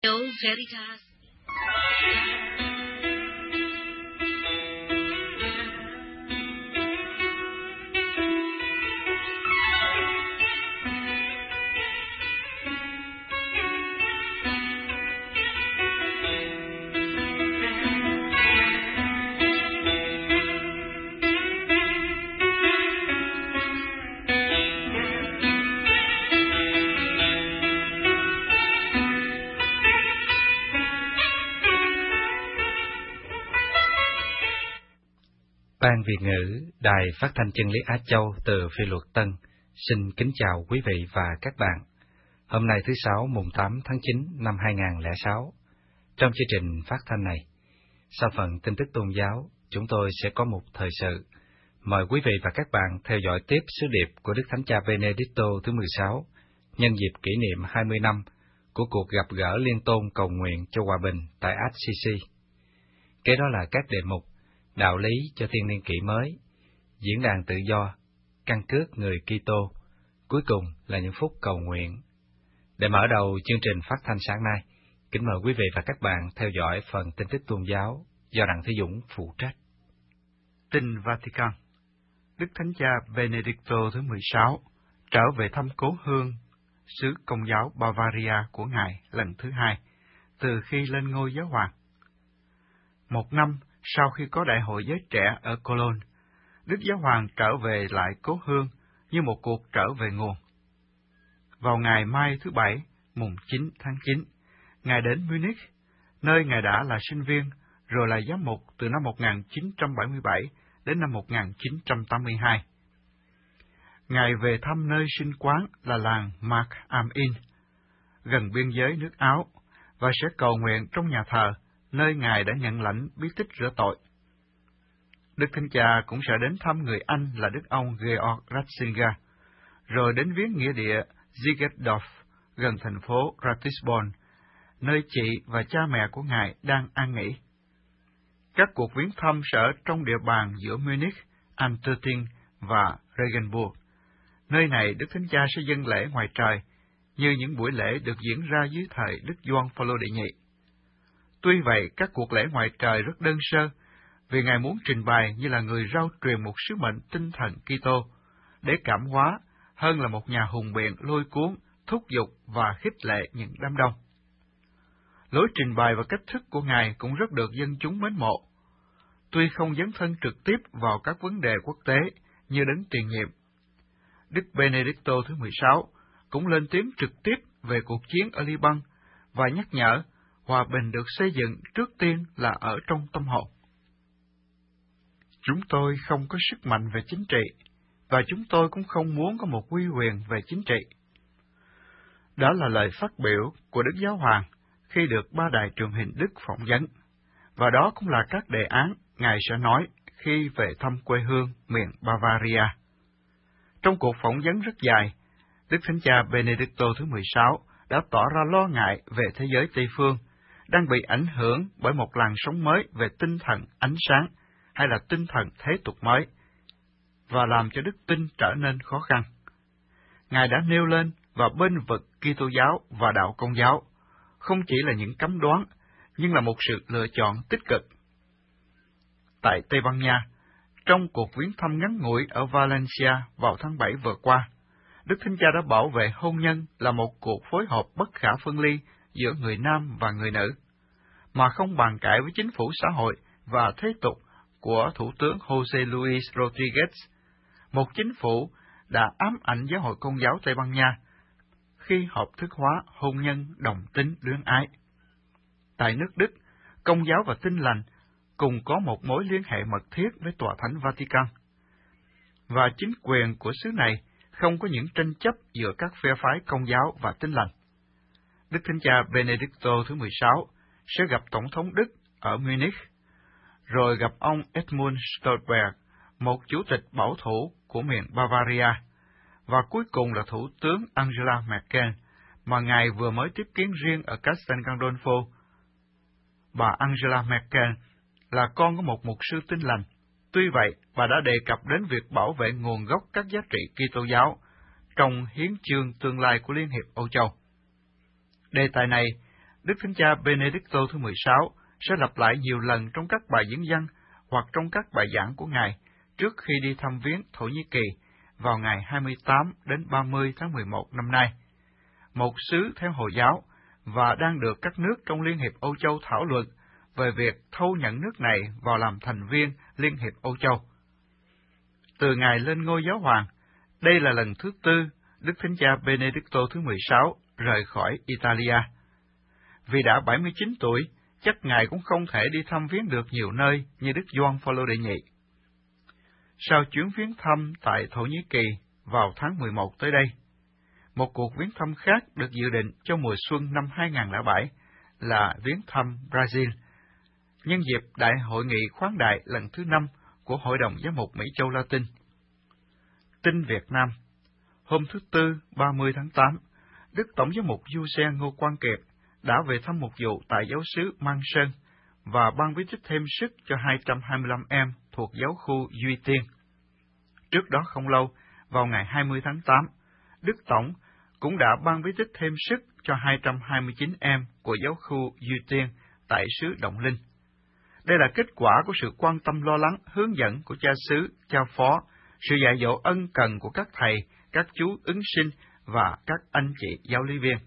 Deo Veritas. Ban Việt ngữ, Đài Phát thanh Chân lý Á Châu từ Phi Luật Tân, xin kính chào quý vị và các bạn. Hôm nay thứ Sáu mùng 8 tháng 9 năm 2006, trong chương trình phát thanh này, sau phần tin tức tôn giáo, chúng tôi sẽ có một thời sự. Mời quý vị và các bạn theo dõi tiếp sứ điệp của Đức Thánh Cha Benedicto thứ 16, nhân dịp kỷ niệm 20 năm của cuộc gặp gỡ liên tôn cầu nguyện cho hòa bình tại Assisi. Kế đó là các đề mục đạo lý cho thiên niên kỷ mới, diễn đàn tự do, căn cước người Kitô, cuối cùng là những phút cầu nguyện. Để mở đầu chương trình phát thanh sáng nay, kính mời quý vị và các bạn theo dõi phần tin tức tôn giáo do Đặng Thế Dũng phụ trách. Tin Vatican. Đức Thánh Cha Benedicto thứ 16 trở về thăm cố hương xứ Công giáo Bavaria của Ngài lần thứ hai từ khi lên ngôi giáo hoàng. Một năm sau khi có đại hội giới trẻ ở Cologne, Đức Giáo Hoàng trở về lại cố hương như một cuộc trở về nguồn. Vào ngày mai thứ Bảy, mùng 9 tháng 9, Ngài đến Munich, nơi Ngài đã là sinh viên, rồi là giám mục từ năm 1977 đến năm 1982. Ngài về thăm nơi sinh quán là làng Mark am Inn, gần biên giới nước Áo, và sẽ cầu nguyện trong nhà thờ, nơi Ngài đã nhận lãnh bí tích rửa tội. Đức Thánh Cha cũng sẽ đến thăm người Anh là Đức ông Georg Ratzinger, rồi đến viếng nghĩa địa Ziegerdorf gần thành phố Ratisbon, nơi chị và cha mẹ của Ngài đang an nghỉ. Các cuộc viếng thăm sẽ ở trong địa bàn giữa Munich, Antwerpen và Regensburg. Nơi này Đức Thánh Cha sẽ dâng lễ ngoài trời, như những buổi lễ được diễn ra dưới thời Đức Gioan Phaolô đệ nhị. Tuy vậy, các cuộc lễ ngoài trời rất đơn sơ, vì Ngài muốn trình bày như là người rao truyền một sứ mệnh tinh thần Kitô, để cảm hóa hơn là một nhà hùng biện lôi cuốn, thúc giục và khích lệ những đám đông. Lối trình bày và cách thức của Ngài cũng rất được dân chúng mến mộ. Tuy không dấn thân trực tiếp vào các vấn đề quốc tế như đấng tiền nhiệm, Đức Benedicto thứ 16 cũng lên tiếng trực tiếp về cuộc chiến ở Liban và nhắc nhở hòa bình được xây dựng trước tiên là ở trong tâm hồn. Chúng tôi không có sức mạnh về chính trị, và chúng tôi cũng không muốn có một uy quyền về chính trị. Đó là lời phát biểu của Đức Giáo Hoàng khi được ba đài truyền hình Đức phỏng vấn, và đó cũng là các đề án Ngài sẽ nói khi về thăm quê hương miền Bavaria. Trong cuộc phỏng vấn rất dài, Đức Thánh Cha Benedicto thứ 16 đã tỏ ra lo ngại về thế giới Tây phương, đang bị ảnh hưởng bởi một làn sóng mới về tinh thần ánh sáng, hay là tinh thần thế tục mới, và làm cho đức tin trở nên khó khăn. Ngài đã nêu lên và bênh vực Kitô giáo và đạo Công giáo, không chỉ là những cấm đoán, nhưng là một sự lựa chọn tích cực. Tại Tây Ban Nha, trong cuộc viếng thăm ngắn ngủi ở Valencia vào tháng 7 vừa qua, Đức Thánh Cha đã bảo vệ hôn nhân là một cuộc phối hợp bất khả phân ly giữa người nam và người nữ, mà không bàn cãi với chính phủ xã hội và thế tục của Thủ tướng José Luis Rodríguez, một chính phủ đã ám ảnh giáo hội Công giáo Tây Ban Nha khi hợp thức hóa hôn nhân đồng tính luyến ái. Tại nước Đức, Công giáo và Tin lành cùng có một mối liên hệ mật thiết với Tòa Thánh Vatican, và chính quyền của xứ này không có những tranh chấp giữa các phe phái Công giáo và Tin lành. Đức Thánh Cha Benedicto thứ 16 sẽ gặp Tổng thống Đức ở Munich, rồi gặp ông Edmund Stoltenberg, một chủ tịch bảo thủ của miền Bavaria, và cuối cùng là Thủ tướng Angela Merkel, mà Ngài vừa mới tiếp kiến riêng ở Castel Gandolfo. Bà Angela Merkel là con của một mục sư Tin lành. Tuy vậy, bà đã đề cập đến việc bảo vệ nguồn gốc các giá trị Kitô giáo trong hiến chương tương lai của Liên hiệp Âu Châu. Đề tài này Đức Thánh Cha Benedicto thứ 16 sẽ lặp lại nhiều lần trong các bài diễn văn hoặc trong các bài giảng của Ngài trước khi đi thăm viếng Thổ Nhĩ Kỳ vào ngày 28 đến 30 tháng 11 năm nay. Một xứ theo Hồi giáo và đang được các nước trong Liên hiệp Âu Châu thảo luận về việc thâu nhận nước này vào làm thành viên Liên hiệp Âu Châu. Từ ngày lên ngôi giáo hoàng, đây là lần thứ tư Đức Thánh Cha Benedicto thứ 16 rời khỏi Italia. Vì đã 79 tuổi, chắc Ngài cũng không thể đi thăm viếng được nhiều nơi như Đức Gioan Phaolô đệ nhị. Sau chuyến viếng thăm tại Thổ Nhĩ Kỳ vào tháng 11 tới đây, một cuộc viếng thăm khác được dự định cho mùa xuân năm 2007 là viếng thăm Brazil, nhân dịp Đại hội nghị khoáng đại lần thứ 5 của Hội đồng Giám mục Mỹ Châu Latin. Tin Việt Nam. Hôm thứ Tư 30 tháng 8, Đức Tổng giám mục Du-xe Ngô Quang Kiệt đã về thăm mục vụ tại giáo xứ Mang Sơn và ban bí tích thêm sức cho 225 em thuộc giáo khu Duy Tiên. Trước đó không lâu, vào ngày 20 tháng 8, Đức Tổng cũng đã ban bí tích thêm sức cho 229 em của giáo khu Duy Tiên tại xứ Động Linh. Đây là kết quả của sự quan tâm lo lắng, hướng dẫn của cha xứ, cha phó, sự dạy dỗ ân cần của các thầy, các chú ứng sinh và các anh chị giáo lý viên.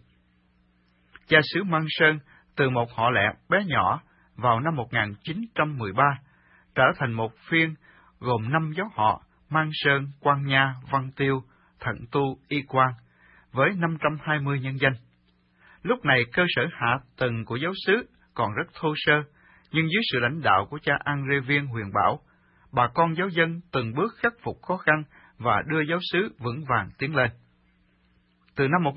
Cha xứ Mang Sơn từ một họ lẹ bé nhỏ vào năm 1913 trở thành một phiên gồm 5 giáo họ Mang Sơn, Quang Nha, Văn Tiêu, Thận Tu, Y Quang với 520 nhân danh. Lúc này cơ sở hạ tầng của giáo xứ còn rất thô sơ, nhưng dưới sự lãnh đạo của cha Andre Viên Huyền Bảo, bà con giáo dân từng bước khắc phục khó khăn và đưa giáo xứ vững vàng tiến lên. Từ năm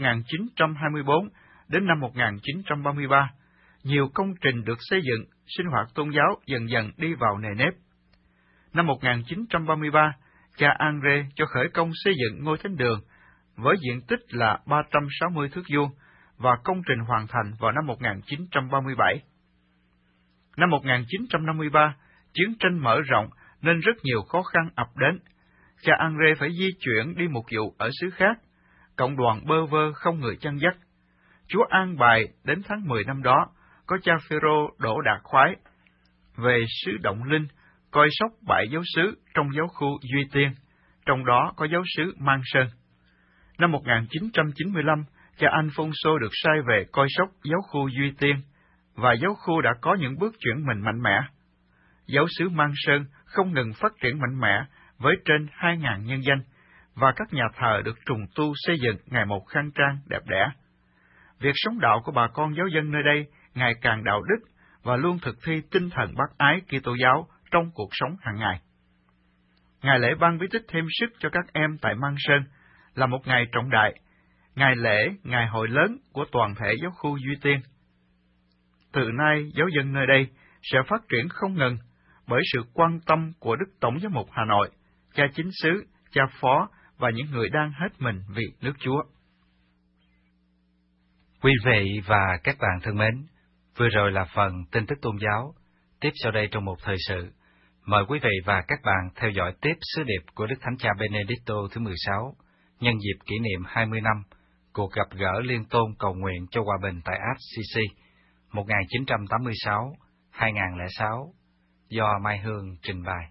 1924 đến năm 1933, nhiều công trình được xây dựng, sinh hoạt tôn giáo dần dần đi vào nề nếp. Năm 1933, cha Andre cho khởi công xây dựng ngôi thánh đường với diện tích là 360 thước vuông và công trình hoàn thành vào năm 1937. Năm 1953, chiến tranh mở rộng nên rất nhiều khó khăn ập đến. Cha Andre phải di chuyển đi mục vụ ở xứ khác, cộng đoàn bơ vơ không người chăn dắt. Chúa an bài đến tháng 10 năm đó, có cha Phêrô Đỗ Đạt Khoái về xứ Động Linh, coi sóc 7 giáo xứ trong giáo khu Duy Tiên, trong đó có giáo xứ Mang Sơn. Năm 1995, cha Alfonso được sai về coi sóc giáo khu Duy Tiên, và giáo khu đã có những bước chuyển mình mạnh mẽ. Giáo xứ Mang Sơn không ngừng phát triển mạnh mẽ với trên 2.000 nhân danh, và các nhà thờ được trùng tu xây dựng ngày một khang trang đẹp đẽ. Việc sống đạo của bà con giáo dân nơi đây ngày càng đạo đức và luôn thực thi tinh thần bác ái Kitô giáo trong cuộc sống hàng ngày. Ngày lễ ban bí tích thêm sức cho các em tại Mang Sơn là một ngày trọng đại, ngày lễ, ngày hội lớn của toàn thể giáo khu Duy Tiên. Từ nay, giáo dân nơi đây sẽ phát triển không ngừng bởi sự quan tâm của Đức Tổng giám mục Hà Nội, cha chính xứ, cha phó và những người đang hết mình vì nước Chúa. Quý vị và các bạn thân mến, vừa rồi là phần tin tức tôn giáo. Tiếp sau đây trong một thời sự, mời quý vị và các bạn theo dõi tiếp sứ điệp của Đức Thánh Cha Benedicto thứ 16, nhân dịp kỷ niệm 20 năm cuộc gặp gỡ liên tôn cầu nguyện cho hòa bình tại Assisi 1986-2006, do Mai Hương trình bày.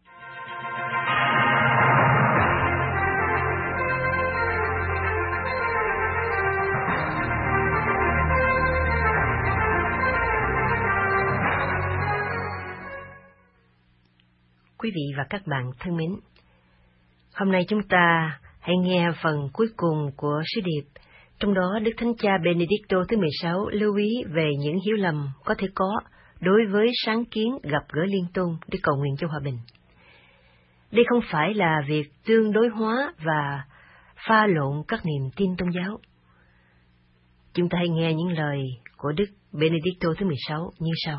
Quý vị và các bạn thân mến, hôm nay chúng ta hãy nghe phần cuối cùng của sứ điệp, trong đó Đức Thánh Cha Benedicto thứ 16 lưu ý về những hiểu lầm có thể có đối với sáng kiến gặp gỡ liên tôn để cầu nguyện cho hòa bình. Đây không phải là việc tương đối hóa và pha lộn các niềm tin tôn giáo. Chúng ta hãy nghe những lời của Đức Benedicto thứ 16 như sau.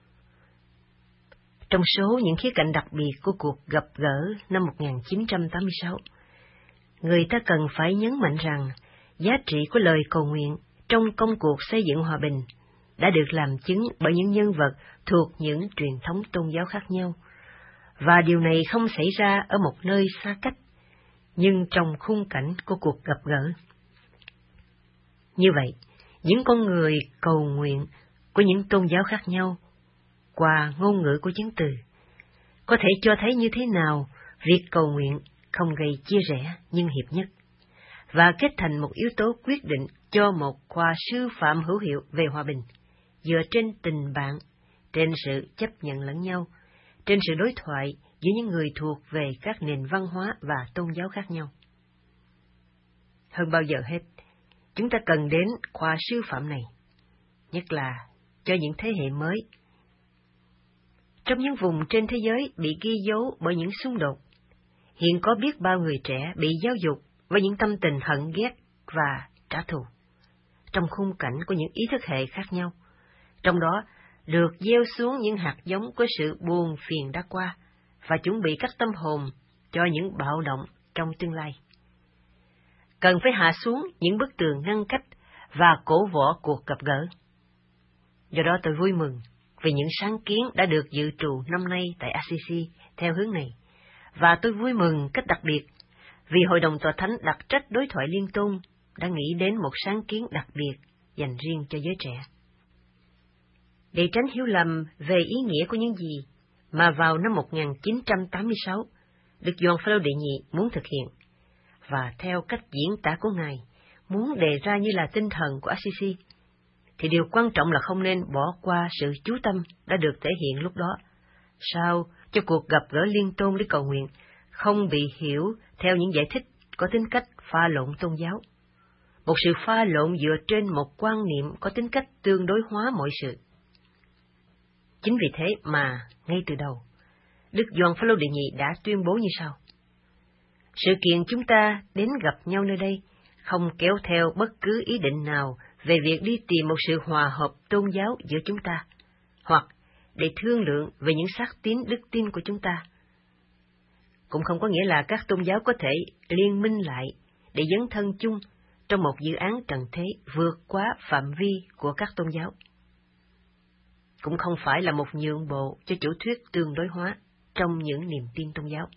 Trong số những khía cạnh đặc biệt của cuộc gặp gỡ năm 1986, người ta cần phải nhấn mạnh rằng giá trị của lời cầu nguyện trong công cuộc xây dựng hòa bình đã được làm chứng bởi những nhân vật thuộc những truyền thống tôn giáo khác nhau, và điều này không xảy ra ở một nơi xa cách, nhưng trong khung cảnh của cuộc gặp gỡ. Như vậy, những con người cầu nguyện của những tôn giáo khác nhau qua ngôn ngữ của chứng từ, có thể cho thấy như thế nào việc cầu nguyện không gây chia rẽ nhưng hiệp nhất, và kết thành một yếu tố quyết định cho một khoa sư phạm hữu hiệu về hòa bình, dựa trên tình bạn, trên sự chấp nhận lẫn nhau, trên sự đối thoại giữa những người thuộc về các nền văn hóa và tôn giáo khác nhau. Hơn bao giờ hết, chúng ta cần đến khoa sư phạm này, nhất là cho những thế hệ mới. Trong những vùng trên thế giới bị ghi dấu bởi những xung đột, hiện có biết bao người trẻ bị giáo dục với những tâm tình hận ghét và trả thù, trong khung cảnh của những ý thức hệ khác nhau, trong đó được gieo xuống những hạt giống của sự buồn phiền đã qua và chuẩn bị các tâm hồn cho những bạo động trong tương lai. Cần phải hạ xuống những bức tường ngăn cách và cổ võ cuộc gặp gỡ. Do đó tôi vui mừng vì những sáng kiến đã được dự trù năm nay tại Assisi theo hướng này, và tôi vui mừng cách đặc biệt vì Hội đồng Tòa Thánh đặc trách đối thoại liên tôn đã nghĩ đến một sáng kiến đặc biệt dành riêng cho giới trẻ. Để tránh hiểu lầm về ý nghĩa của những gì mà vào năm 1986, Đức Gioan Phaolô đệ nhị muốn thực hiện, và theo cách diễn tả của Ngài muốn đề ra như là tinh thần của Assisi, thì điều quan trọng là không nên bỏ qua sự chú tâm đã được thể hiện lúc đó, sao cho cuộc gặp gỡ liên tôn để cầu nguyện không bị hiểu theo những giải thích có tính cách pha lộn tôn giáo, một sự pha lộn dựa trên một quan niệm có tính cách tương đối hóa mọi sự. Chính vì thế mà, ngay từ đầu, Đức Gioan Phaolô đệ nhị đã tuyên bố như sau: sự kiện chúng ta đến gặp nhau nơi đây không kéo theo bất cứ ý định nào về việc đi tìm một sự hòa hợp tôn giáo giữa chúng ta, hoặc để thương lượng về những xác tín đức tin của chúng ta. Cũng không có nghĩa là các tôn giáo có thể liên minh lại để dấn thân chung trong một dự án trần thế vượt quá phạm vi của các tôn giáo. Cũng không phải là một nhượng bộ cho chủ thuyết tương đối hóa trong những niềm tin tôn giáo.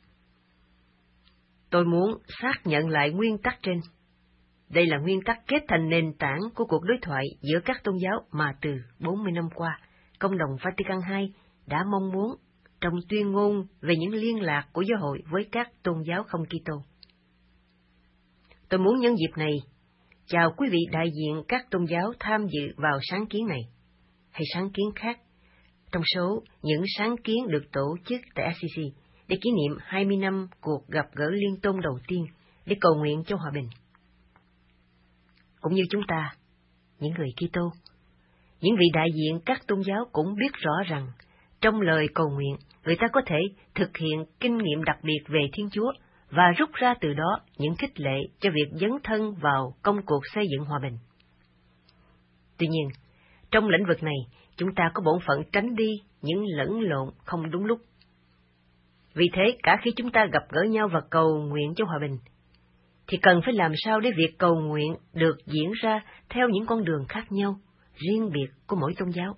Tôi muốn xác nhận lại nguyên tắc trên. Đây là nguyên tắc kết thành nền tảng của cuộc đối thoại giữa các tôn giáo mà từ 40 năm qua, Công đồng Vatican II đã mong muốn trong tuyên ngôn về những liên lạc của giáo hội với các tôn giáo không Kitô. Tôi muốn nhân dịp này chào quý vị đại diện các tôn giáo tham dự vào sáng kiến này, hay sáng kiến khác, trong số những sáng kiến được tổ chức tại Assisi để kỷ niệm 20 năm cuộc gặp gỡ liên tôn đầu tiên để cầu nguyện cho hòa bình. Cũng như chúng ta, những người Kitô, những vị đại diện các tôn giáo cũng biết rõ rằng trong lời cầu nguyện người ta có thể thực hiện kinh nghiệm đặc biệt về Thiên Chúa và rút ra từ đó những khích lệ cho việc dấn thân vào công cuộc xây dựng hòa bình. Tuy nhiên, trong lĩnh vực này, chúng ta có bổn phận tránh đi những lẫn lộn không đúng lúc. Vì thế, cả khi chúng ta gặp gỡ nhau và cầu nguyện cho hòa bình, thì cần phải làm sao để việc cầu nguyện được diễn ra theo những con đường khác nhau, riêng biệt của mỗi tôn giáo.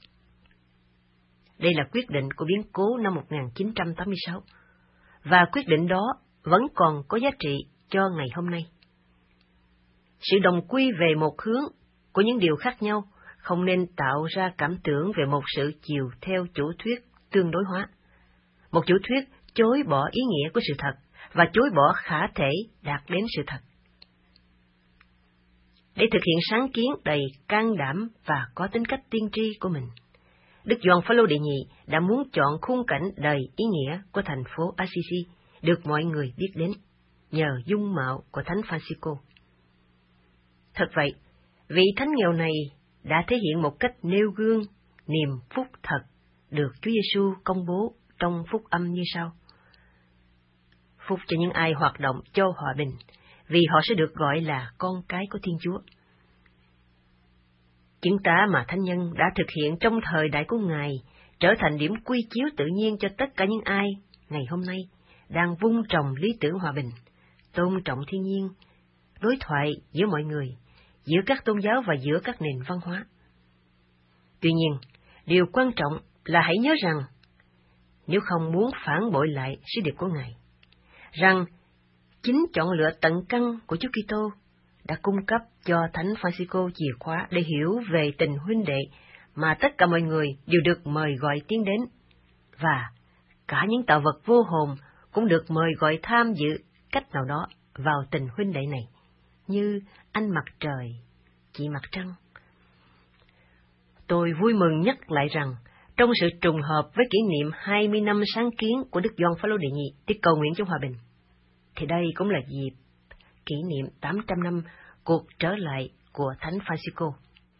Đây là quyết định của biến cố năm 1986, và quyết định đó vẫn còn có giá trị cho ngày hôm nay. Sự đồng quy về một hướng của những điều khác nhau không nên tạo ra cảm tưởng về một sự chiều theo chủ thuyết tương đối hóa, một chủ thuyết chối bỏ ý nghĩa của sự thật và chối bỏ khả thể đạt đến sự thật. Để thực hiện sáng kiến đầy can đảm và có tính cách tiên tri của mình, Đức Gioan Phaolô đệ nhị đã muốn chọn khung cảnh đầy ý nghĩa của thành phố Assisi được mọi người biết đến, nhờ dung mạo của Thánh Francisco. Thật vậy, vị thánh nghèo này đã thể hiện một cách nêu gương niềm phúc thật được Chúa Giêsu công bố trong phúc âm như sau: phúc cho những ai hoạt động cho hòa bình, vì họ sẽ được gọi là con cái của Thiên Chúa. Chứng tá mà thánh nhân đã thực hiện trong thời đại của Ngài trở thành điểm quy chiếu tự nhiên cho tất cả những ai ngày hôm nay đang vun trồng lý tưởng hòa bình, tôn trọng thiên nhiên, đối thoại giữa mọi người, giữa các tôn giáo và giữa các nền văn hóa. Tuy nhiên, điều quan trọng là hãy nhớ rằng, nếu không muốn phản bội lại sứ điệp của Ngài, rằng chính chọn lựa tận căn của Chúa Kitô đã cung cấp cho Thánh Francisco chìa khóa để hiểu về tình huynh đệ mà tất cả mọi người đều được mời gọi tiến đến, và cả những tạo vật vô hồn cũng được mời gọi tham dự cách nào đó vào tình huynh đệ này, như anh mặt trời, chị mặt trăng. Tôi vui mừng nhắc lại rằng, trong sự trùng hợp với kỷ niệm 20 năm sáng kiến của Đức Gioan Phaolô đệ nhị để cầu nguyện cho hòa bình, thì đây cũng là dịp kỷ niệm 800 năm cuộc trở lại của Thánh Francisco.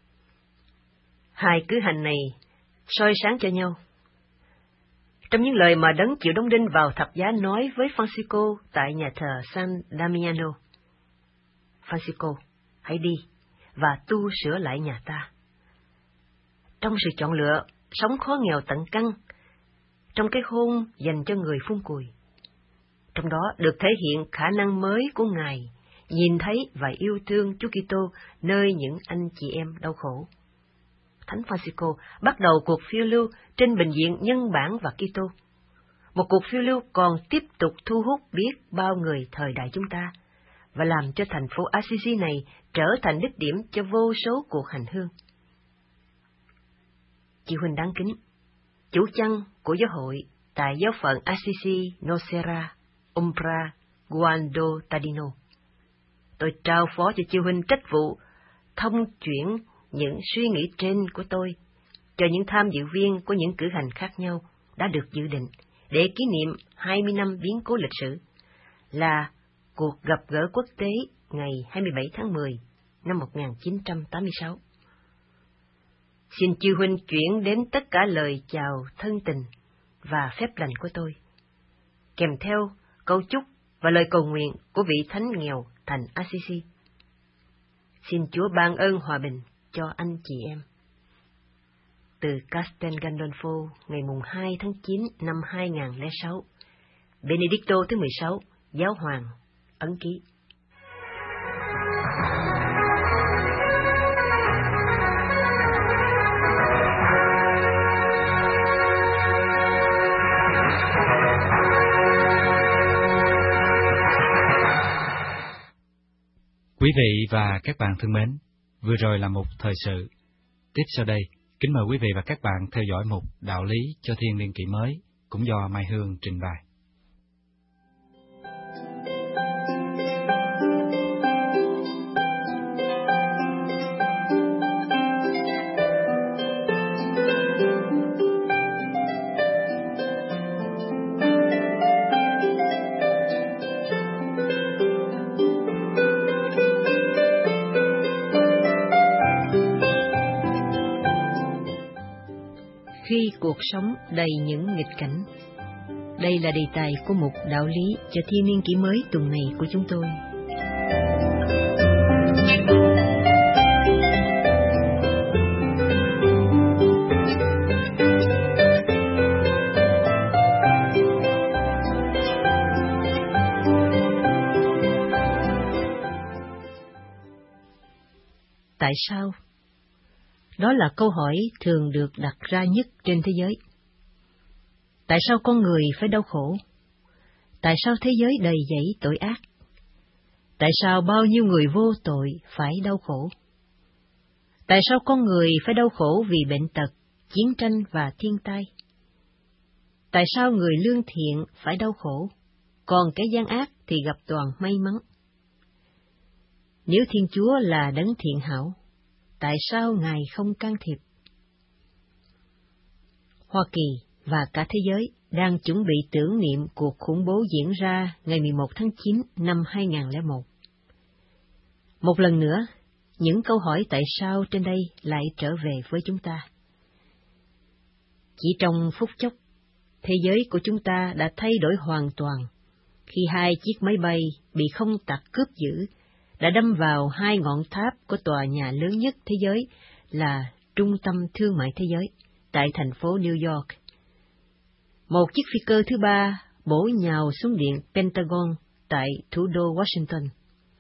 Hai cử hành này soi sáng cho nhau. Trong những lời mà Đấng chịu đóng đinh vào thập giá nói với Francisco tại nhà thờ San Damiano: Francisco, hãy đi và tu sửa lại nhà ta. Trong sự chọn lựa, sống khó nghèo tận căn, trong cái hôn dành cho người phun cùi, trong đó được thể hiện khả năng mới của Ngài, nhìn thấy và yêu thương Chúa Kitô nơi những anh chị em đau khổ. Thánh Francisco bắt đầu cuộc phiêu lưu trên bình diện nhân bản và Kitô, một cuộc phiêu lưu còn tiếp tục thu hút biết bao người thời đại chúng ta, và làm cho thành phố Assisi này trở thành đích điểm cho vô số cuộc hành hương. Chị huynh đáng kính, chủ chăn của giáo hội tại giáo phận Assisi Nocera Umbra Guando Tadino, tôi trao phó cho chị huynh trách vụ thông chuyển những suy nghĩ trên của tôi cho những tham dự viên của những cử hành khác nhau đã được dự định để kỷ niệm 20 năm biến cố lịch sử, là cuộc gặp gỡ quốc tế ngày 27 tháng 10 năm 1986. Xin chư huynh chuyển đến tất cả lời chào thân tình và phép lành của tôi, kèm theo câu chúc và lời cầu nguyện của vị thánh nghèo thành Assisi. Xin Chúa ban ơn hòa bình cho anh chị em. Từ Castel Gandolfo, ngày 2 tháng 9 năm 2006, Benedicto thứ 16, Giáo hoàng, ấn ký. Quý vị và các bạn thân mến, vừa rồi là một thời sự. Tiếp sau đây, kính mời quý vị và các bạn theo dõi mục Đạo lý cho thiên niên kỷ mới, cũng do Mai Hương trình bày. Khi cuộc sống đầy những nghịch cảnh. Đây là đề tài của mục Đạo lý cho thiên niên kỷ mới tuần này của chúng tôi. Tại sao? Đó là câu hỏi thường được đặt ra nhất trên thế giới. Tại sao con người phải đau khổ? Tại sao thế giới đầy dẫy tội ác? Tại sao bao nhiêu người vô tội phải đau khổ? Tại sao con người phải đau khổ vì bệnh tật, chiến tranh và thiên tai? Tại sao người lương thiện phải đau khổ, còn kẻ gian ác thì gặp toàn may mắn? Nếu Thiên Chúa là đấng thiện hảo, tại sao Ngài không can thiệp? Hoa Kỳ và cả thế giới đang chuẩn bị tưởng niệm cuộc khủng bố diễn ra ngày 11 tháng 9 năm 2001. Một lần nữa, những câu hỏi tại sao trên đây lại trở về với chúng ta. Chỉ trong phút chốc, thế giới của chúng ta đã thay đổi hoàn toàn khi hai chiếc máy bay bị không tặc cướp giữ đã đâm vào hai ngọn tháp của tòa nhà lớn nhất thế giới là Trung tâm Thương mại Thế giới tại thành phố New York. Một chiếc phi cơ thứ ba bổ nhào xuống điện Pentagon tại thủ đô Washington.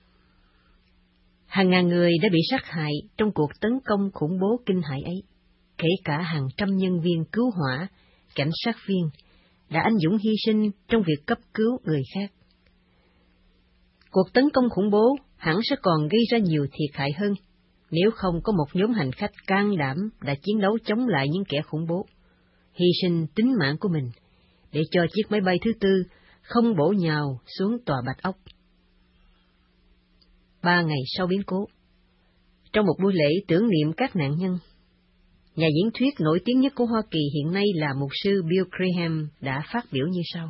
Hàng ngàn người đã bị sát hại trong cuộc tấn công khủng bố kinh hãi ấy, kể cả hàng trăm nhân viên cứu hỏa, cảnh sát viên đã anh dũng hy sinh trong việc cấp cứu người khác. Cuộc tấn công khủng bố hẳn sẽ còn gây ra nhiều thiệt hại hơn, nếu không có một nhóm hành khách can đảm đã chiến đấu chống lại những kẻ khủng bố, hy sinh tính mạng của mình, để cho chiếc máy bay thứ tư không bổ nhào xuống tòa Bạch Ốc. 3 ngày sau biến cố, trong một buổi lễ tưởng niệm các nạn nhân, nhà diễn thuyết nổi tiếng nhất của Hoa Kỳ hiện nay là mục sư Bill Graham đã phát biểu như sau.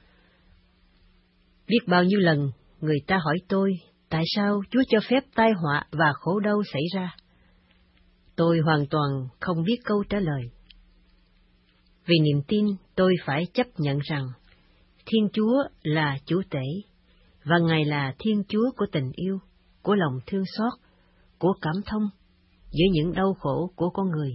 Biết bao nhiêu lần người ta hỏi tôi tại sao Chúa cho phép tai họa và khổ đau xảy ra. Tôi hoàn toàn không biết câu trả lời. Vì niềm tin, tôi phải chấp nhận rằng Thiên Chúa là chủ tể, và Ngài là Thiên Chúa của tình yêu, của lòng thương xót, của cảm thông giữa những đau khổ của con người.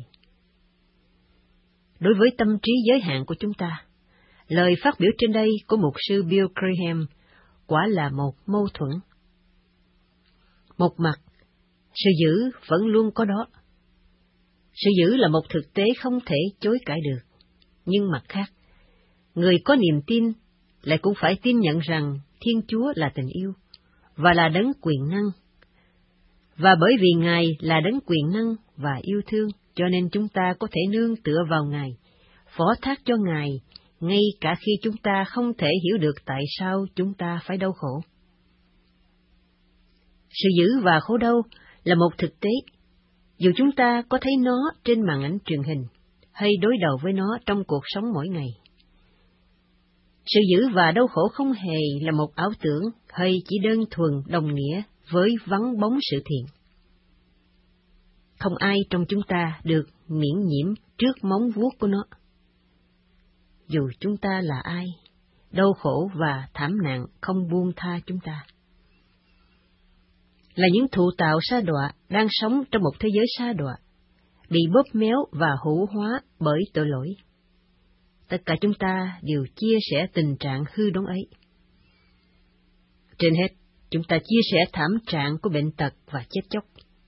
Đối với tâm trí giới hạn của chúng ta, lời phát biểu trên đây của mục sư Bill Graham quả là một mâu thuẫn. Một mặt, sự dữ vẫn luôn có đó. Sự dữ là một thực tế không thể chối cãi được. Nhưng mặt khác, người có niềm tin lại cũng phải tin nhận rằng Thiên Chúa là tình yêu và là đấng quyền năng. Và bởi vì Ngài là đấng quyền năng và yêu thương, cho nên chúng ta có thể nương tựa vào Ngài, phó thác cho Ngài, ngay cả khi chúng ta không thể hiểu được tại sao chúng ta phải đau khổ. Sự dữ và khổ đau là một thực tế, dù chúng ta có thấy nó trên màn ảnh truyền hình, hay đối đầu với nó trong cuộc sống mỗi ngày. Sự dữ và đau khổ không hề là một ảo tưởng hay chỉ đơn thuần đồng nghĩa với vắng bóng sự thiện. Không ai trong chúng ta được miễn nhiễm trước móng vuốt của nó. Dù chúng ta là ai, đau khổ và thảm nạn không buông tha chúng ta. Là những thụ tạo sa đọa đang sống trong một thế giới sa đọa, bị bóp méo và hủ hóa bởi tội lỗi. Tất cả chúng ta đều chia sẻ tình trạng hư đốn ấy. Trên hết, chúng ta chia sẻ thảm trạng của bệnh tật và chết chóc.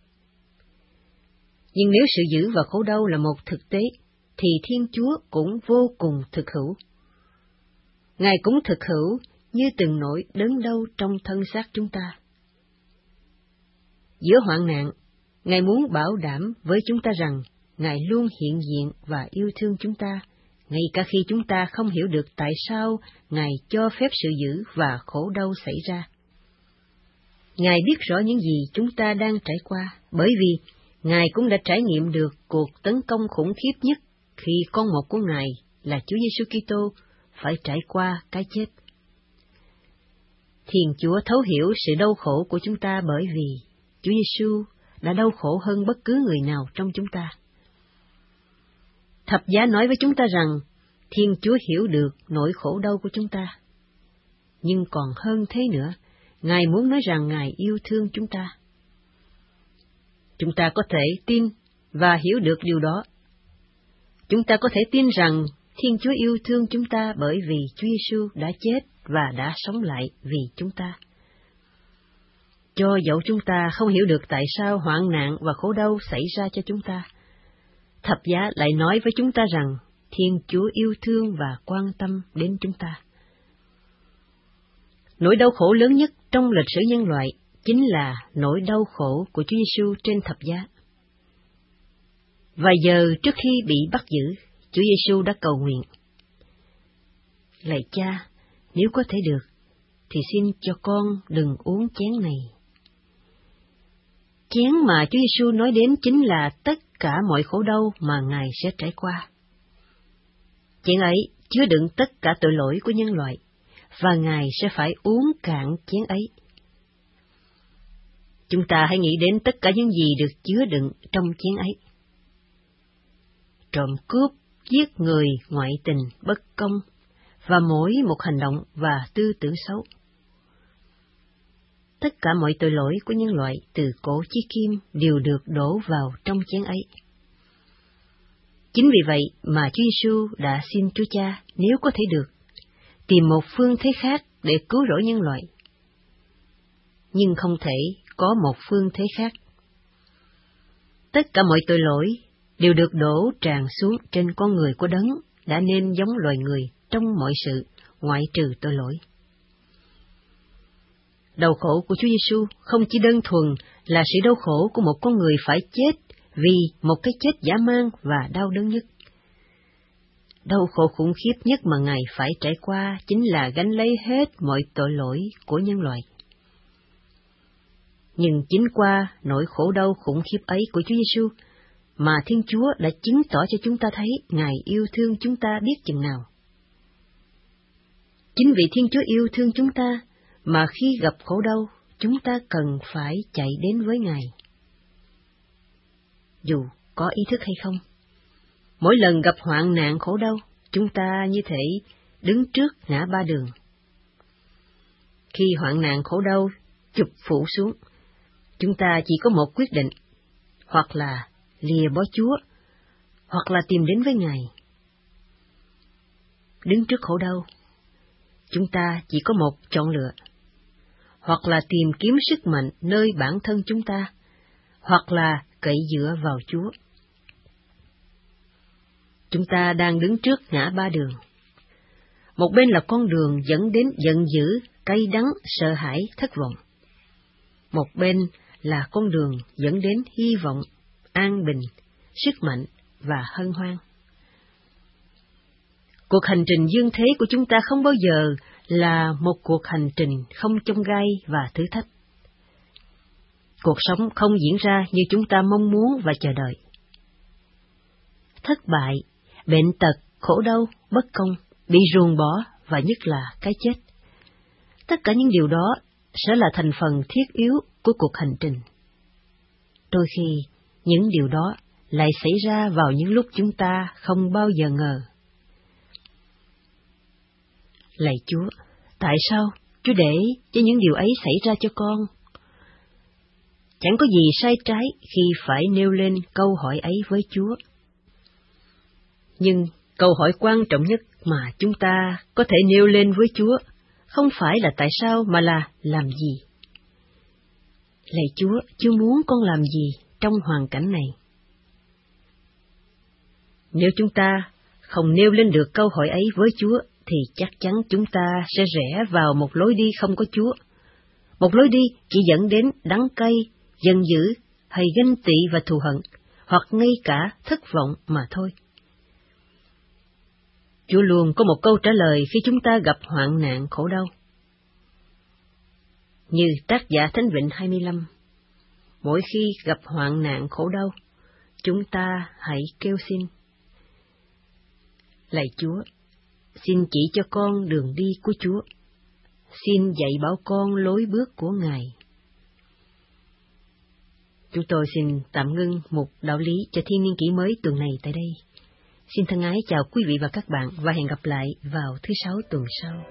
Nhưng nếu sự dữ và khổ đau là một thực tế, thì Thiên Chúa cũng vô cùng thực hữu. Ngài cũng thực hữu như từng nỗi đớn đau trong thân xác chúng ta. Giữa hoạn nạn, Ngài muốn bảo đảm với chúng ta rằng Ngài luôn hiện diện và yêu thương chúng ta, ngay cả khi chúng ta không hiểu được tại sao Ngài cho phép sự dữ và khổ đau xảy ra. Ngài biết rõ những gì chúng ta đang trải qua, bởi vì Ngài cũng đã trải nghiệm được cuộc tấn công khủng khiếp nhất khi con một của Ngài là Chúa Giêsu Kitô phải trải qua cái chết. Thiên Chúa thấu hiểu sự đau khổ của chúng ta bởi vì Chúa Giêsu đã đau khổ hơn bất cứ người nào trong chúng ta. Thập giá nói với chúng ta rằng Thiên Chúa hiểu được nỗi khổ đau của chúng ta. Nhưng còn hơn thế nữa, Ngài muốn nói rằng Ngài yêu thương chúng ta. Chúng ta có thể tin và hiểu được điều đó. Chúng ta có thể tin rằng Thiên Chúa yêu thương chúng ta bởi vì Chúa Giêsu đã chết và đã sống lại vì chúng ta. Cho dẫu chúng ta không hiểu được tại sao hoạn nạn và khổ đau xảy ra cho chúng ta, thập giá lại nói với chúng ta rằng Thiên Chúa yêu thương và quan tâm đến chúng ta. Nỗi đau khổ lớn nhất trong lịch sử nhân loại chính là nỗi đau khổ của Chúa Giêsu trên thập giá. Vài giờ trước khi bị bắt giữ, Chúa Giêsu đã cầu nguyện: Lạy Cha, nếu có thể được, thì xin cho con đừng uống chén này. Chén mà Chúa Giêsu nói đến chính là tất cả mọi khổ đau mà Ngài sẽ trải qua. Chén ấy chứa đựng tất cả tội lỗi của nhân loại, và Ngài sẽ phải uống cạn chén ấy. Chúng ta hãy nghĩ đến tất cả những gì được chứa đựng trong chén ấy. Trộm cướp, giết người, ngoại tình, bất công, và mỗi một hành động và tư tưởng xấu. Tất cả mọi tội lỗi của nhân loại từ cổ chí kim đều được đổ vào trong chén ấy. Chính vì vậy mà Chúa Giêsu đã xin Chúa Cha, nếu có thể được, tìm một phương thế khác để cứu rỗi nhân loại. Nhưng không thể có một phương thế khác. Tất cả mọi tội lỗi đều được đổ tràn xuống trên con người của Đấng đã nên giống loài người trong mọi sự, ngoại trừ tội lỗi. Đau khổ của Chúa Giêsu không chỉ đơn thuần là sự đau khổ của một con người phải chết vì một cái chết dã man và đau đớn nhất. Đau khổ khủng khiếp nhất mà Ngài phải trải qua chính là gánh lấy hết mọi tội lỗi của nhân loại. Nhưng chính qua nỗi khổ đau khủng khiếp ấy của Chúa Giêsu mà Thiên Chúa đã chứng tỏ cho chúng ta thấy Ngài yêu thương chúng ta biết chừng nào. Chính vì Thiên Chúa yêu thương chúng ta mà khi gặp khổ đau, chúng ta cần phải chạy đến với Ngài. Dù có ý thức hay không, mỗi lần gặp hoạn nạn khổ đau, chúng ta như thể đứng trước ngã ba đường. Khi hoạn nạn khổ đau chụp phủ xuống, chúng ta chỉ có một quyết định, hoặc là lìa bỏ Chúa, hoặc là tìm đến với Ngài. Đứng trước khổ đau, chúng ta chỉ có một chọn lựa, hoặc là tìm kiếm sức mạnh nơi bản thân chúng ta, hoặc là cậy dựa vào Chúa. Chúng ta đang đứng trước ngã ba đường. Một bên là con đường dẫn đến giận dữ, cay đắng, sợ hãi, thất vọng. Một bên là con đường dẫn đến hy vọng, an bình, sức mạnh và hân hoan. Cuộc hành trình dương thế của chúng ta không bao giờ là một cuộc hành trình không chông gai và thử thách. Cuộc sống không diễn ra như chúng ta mong muốn và chờ đợi. Thất bại, bệnh tật, khổ đau, bất công, bị ruồng bỏ và nhất là cái chết. Tất cả những điều đó sẽ là thành phần thiết yếu của cuộc hành trình. Đôi khi, những điều đó lại xảy ra vào những lúc chúng ta không bao giờ ngờ. Lạy Chúa, tại sao Chúa để cho những điều ấy xảy ra cho con? Chẳng có gì sai trái khi phải nêu lên câu hỏi ấy với Chúa. Nhưng câu hỏi quan trọng nhất mà chúng ta có thể nêu lên với Chúa không phải là tại sao mà là làm gì. Lạy Chúa, Chúa muốn con làm gì trong hoàn cảnh này? Nếu chúng ta không nêu lên được câu hỏi ấy với Chúa, thì chắc chắn chúng ta sẽ rẽ vào một lối đi không có Chúa. Một lối đi chỉ dẫn đến đắng cay, giận dữ, hay ganh tị và thù hận, hoặc ngay cả thất vọng mà thôi. Chúa luôn có một câu trả lời khi chúng ta gặp hoạn nạn khổ đau. Như tác giả Thánh Vịnh 25, mỗi khi gặp hoạn nạn khổ đau, chúng ta hãy kêu xin. Lạy Chúa, xin chỉ cho con đường đi của Chúa. Xin dạy bảo con lối bước của Ngài. Chúng tôi xin tạm ngưng mục đạo lý cho Thiên Niên Kỷ mới tuần này tại đây. Xin thân ái chào quý vị và các bạn và hẹn gặp lại vào thứ Sáu tuần sau.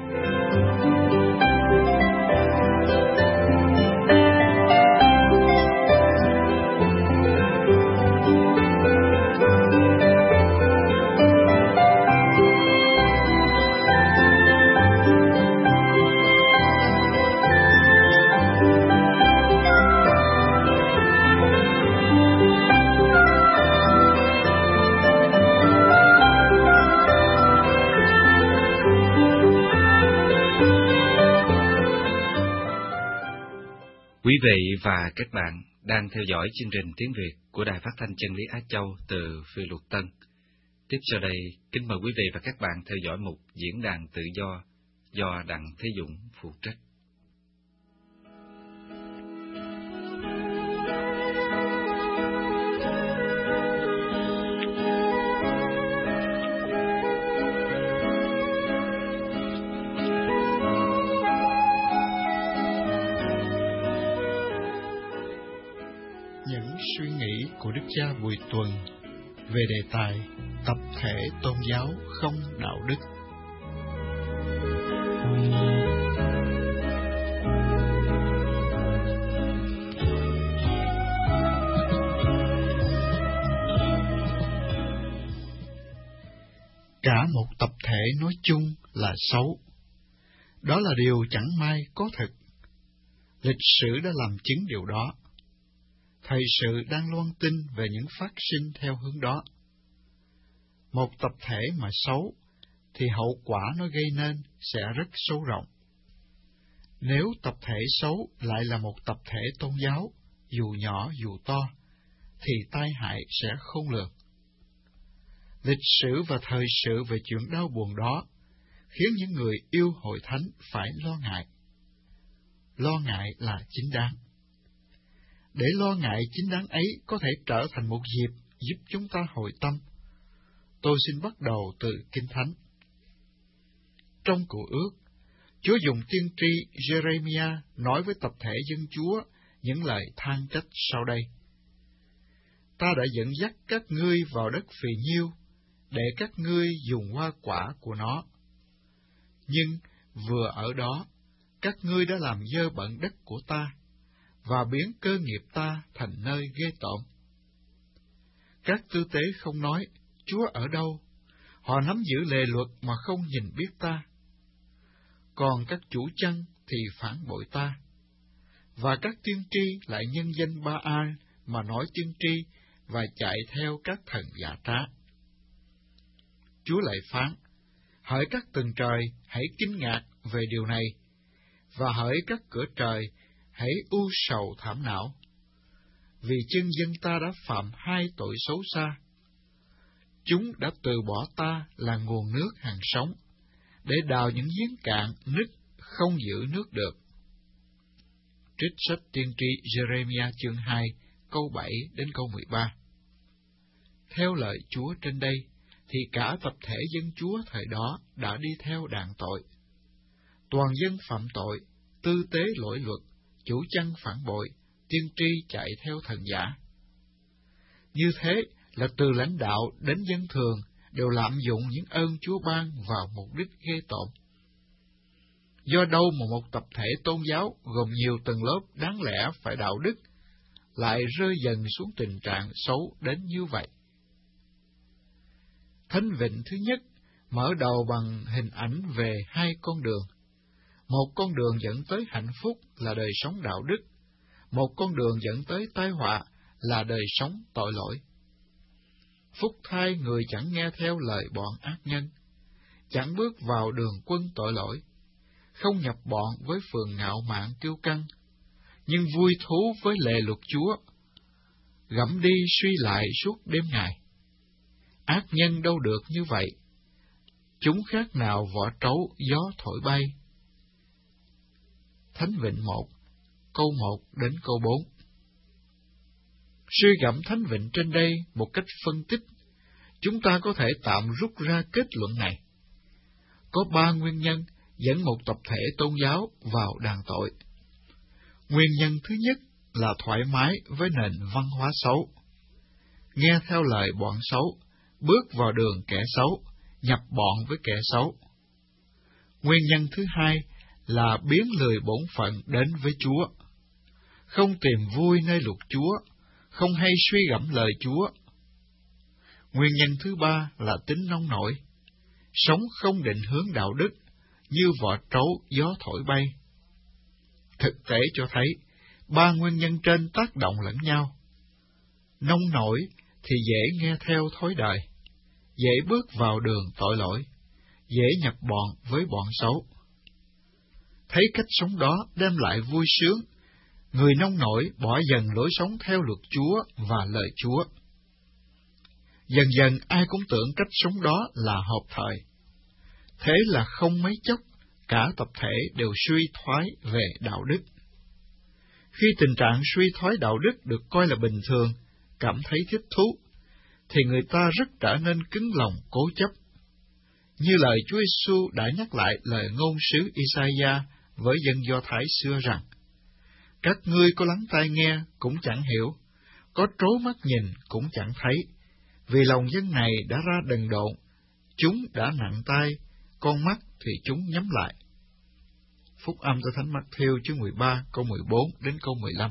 Quý vị và các bạn đang theo dõi chương trình tiếng Việt của Đài Phát thanh Chân lý Á Châu từ Phi Luật Tân. Tiếp sau đây, kính mời quý vị và các bạn theo dõi mục Diễn đàn tự do Đặng Thế Dũng phụ trách. Suy nghĩ của Đức cha Bùi Tuần về đề tài tập thể tôn giáo không đạo đức. Cả một tập thể nói chung là xấu. Đó là điều chẳng may có thực. Lịch sử đã làm chứng điều đó. Thời sự đang loan tin về những phát sinh theo hướng đó. Một tập thể mà xấu, thì hậu quả nó gây nên sẽ rất sâu rộng. Nếu tập thể xấu lại là một tập thể tôn giáo, dù nhỏ dù to, thì tai hại sẽ khôn lường. Lịch sử và thời sự về chuyện đau buồn đó khiến những người yêu hội thánh phải lo ngại. Lo ngại là chính đáng. Để lo ngại chính đáng ấy có thể trở thành một dịp giúp chúng ta hồi tâm, tôi xin bắt đầu từ Kinh Thánh. Trong Cựu Ước, Chúa dùng tiên tri Jeremiah nói với tập thể dân Chúa những lời than trách sau đây. Ta đã dẫn dắt các ngươi vào đất phì nhiêu, để các ngươi dùng hoa quả của nó. Nhưng vừa ở đó, các ngươi đã làm dơ bẩn đất của ta, và biến cơ nghiệp ta thành nơi ghê tởm. Các tư tế không nói, Chúa ở đâu? Họ nắm giữ lề luật mà không nhìn biết ta. Còn các chủ chăn thì phản bội ta, và các tiên tri lại nhân danh Ba-al mà nói tiên tri và chạy theo các thần giả trá. Chúa lại phán, hỡi các tầng trời, hãy kinh ngạc về điều này, và hỡi các cửa trời, hãy u sầu thảm não, vì chân dân ta đã phạm hai tội xấu xa. Chúng đã từ bỏ ta là nguồn nước hằng sống, để đào những giếng cạn nứt không giữ nước được. Trích sách tiên tri Jeremiah chương 2, câu 7 đến câu 13. Theo lời Chúa trên đây, thì cả tập thể dân Chúa thời đó đã đi theo đàn tội. Toàn dân phạm tội, tư tế lỗi luật, chủ chăn phản bội, tiên tri chạy theo thần giả. Như thế là từ lãnh đạo đến dân thường đều lạm dụng những ơn Chúa ban vào mục đích ghê tởm. Do đâu mà một tập thể tôn giáo gồm nhiều tầng lớp đáng lẽ phải đạo đức lại rơi dần xuống tình trạng xấu đến như vậy? Thánh vịnh thứ nhất mở đầu bằng hình ảnh về hai con đường. Một con đường dẫn tới hạnh phúc là đời sống đạo đức, một con đường dẫn tới tai họa là đời sống tội lỗi. Phúc thay người chẳng nghe theo lời bọn ác nhân, chẳng bước vào đường quân tội lỗi, không nhập bọn với phường ngạo mạn kiêu căng, nhưng vui thú với lề luật Chúa, gặm đi suy lại suốt đêm ngày. Ác nhân đâu được như vậy, chúng khác nào vỏ trấu gió thổi bay. Thánh Vịnh 1, câu 1 đến câu 4. Suy gẫm Thánh Vịnh trên đây một cách phân tích, chúng ta có thể tạm rút ra kết luận này. Có ba nguyên nhân dẫn một tập thể tôn giáo vào đàn tội. Nguyên nhân thứ nhất là thoải mái với nền văn hóa xấu. Nghe theo lời bọn xấu, bước vào đường kẻ xấu, nhập bọn với kẻ xấu. Nguyên nhân thứ hai là biến lười bổn phận đến với Chúa, không tìm vui nơi luật Chúa, không hay suy gẫm lời Chúa. Nguyên nhân thứ ba là tính nông nổi, sống không định hướng đạo đức, như vỏ trấu gió thổi bay. Thực tế cho thấy, ba nguyên nhân trên tác động lẫn nhau. Nông nổi thì dễ nghe theo thói đời, dễ bước vào đường tội lỗi, dễ nhập bọn với bọn xấu. Thấy cách sống đó đem lại vui sướng, người nông nổi bỏ dần lối sống theo luật Chúa và lời Chúa. Dần dần ai cũng tưởng cách sống đó là hợp thời. Thế là không mấy chốc, cả tập thể đều suy thoái về đạo đức. Khi tình trạng suy thoái đạo đức được coi là bình thường, cảm thấy thích thú, thì người ta rất trở nên cứng lòng cố chấp. Như lời Chúa Giêsu đã nhắc lại lời ngôn sứ Isaiah với dân Do Thái xưa rằng, các ngươi có lắng tai nghe cũng chẳng hiểu, có trố mắt nhìn cũng chẳng thấy, vì lòng dân này đã ra đần độn, chúng đã nặng tai, con mắt thì chúng nhắm lại. Phúc âm cho Thánh Mắc-thiêu chương 13 câu 14 đến câu 15.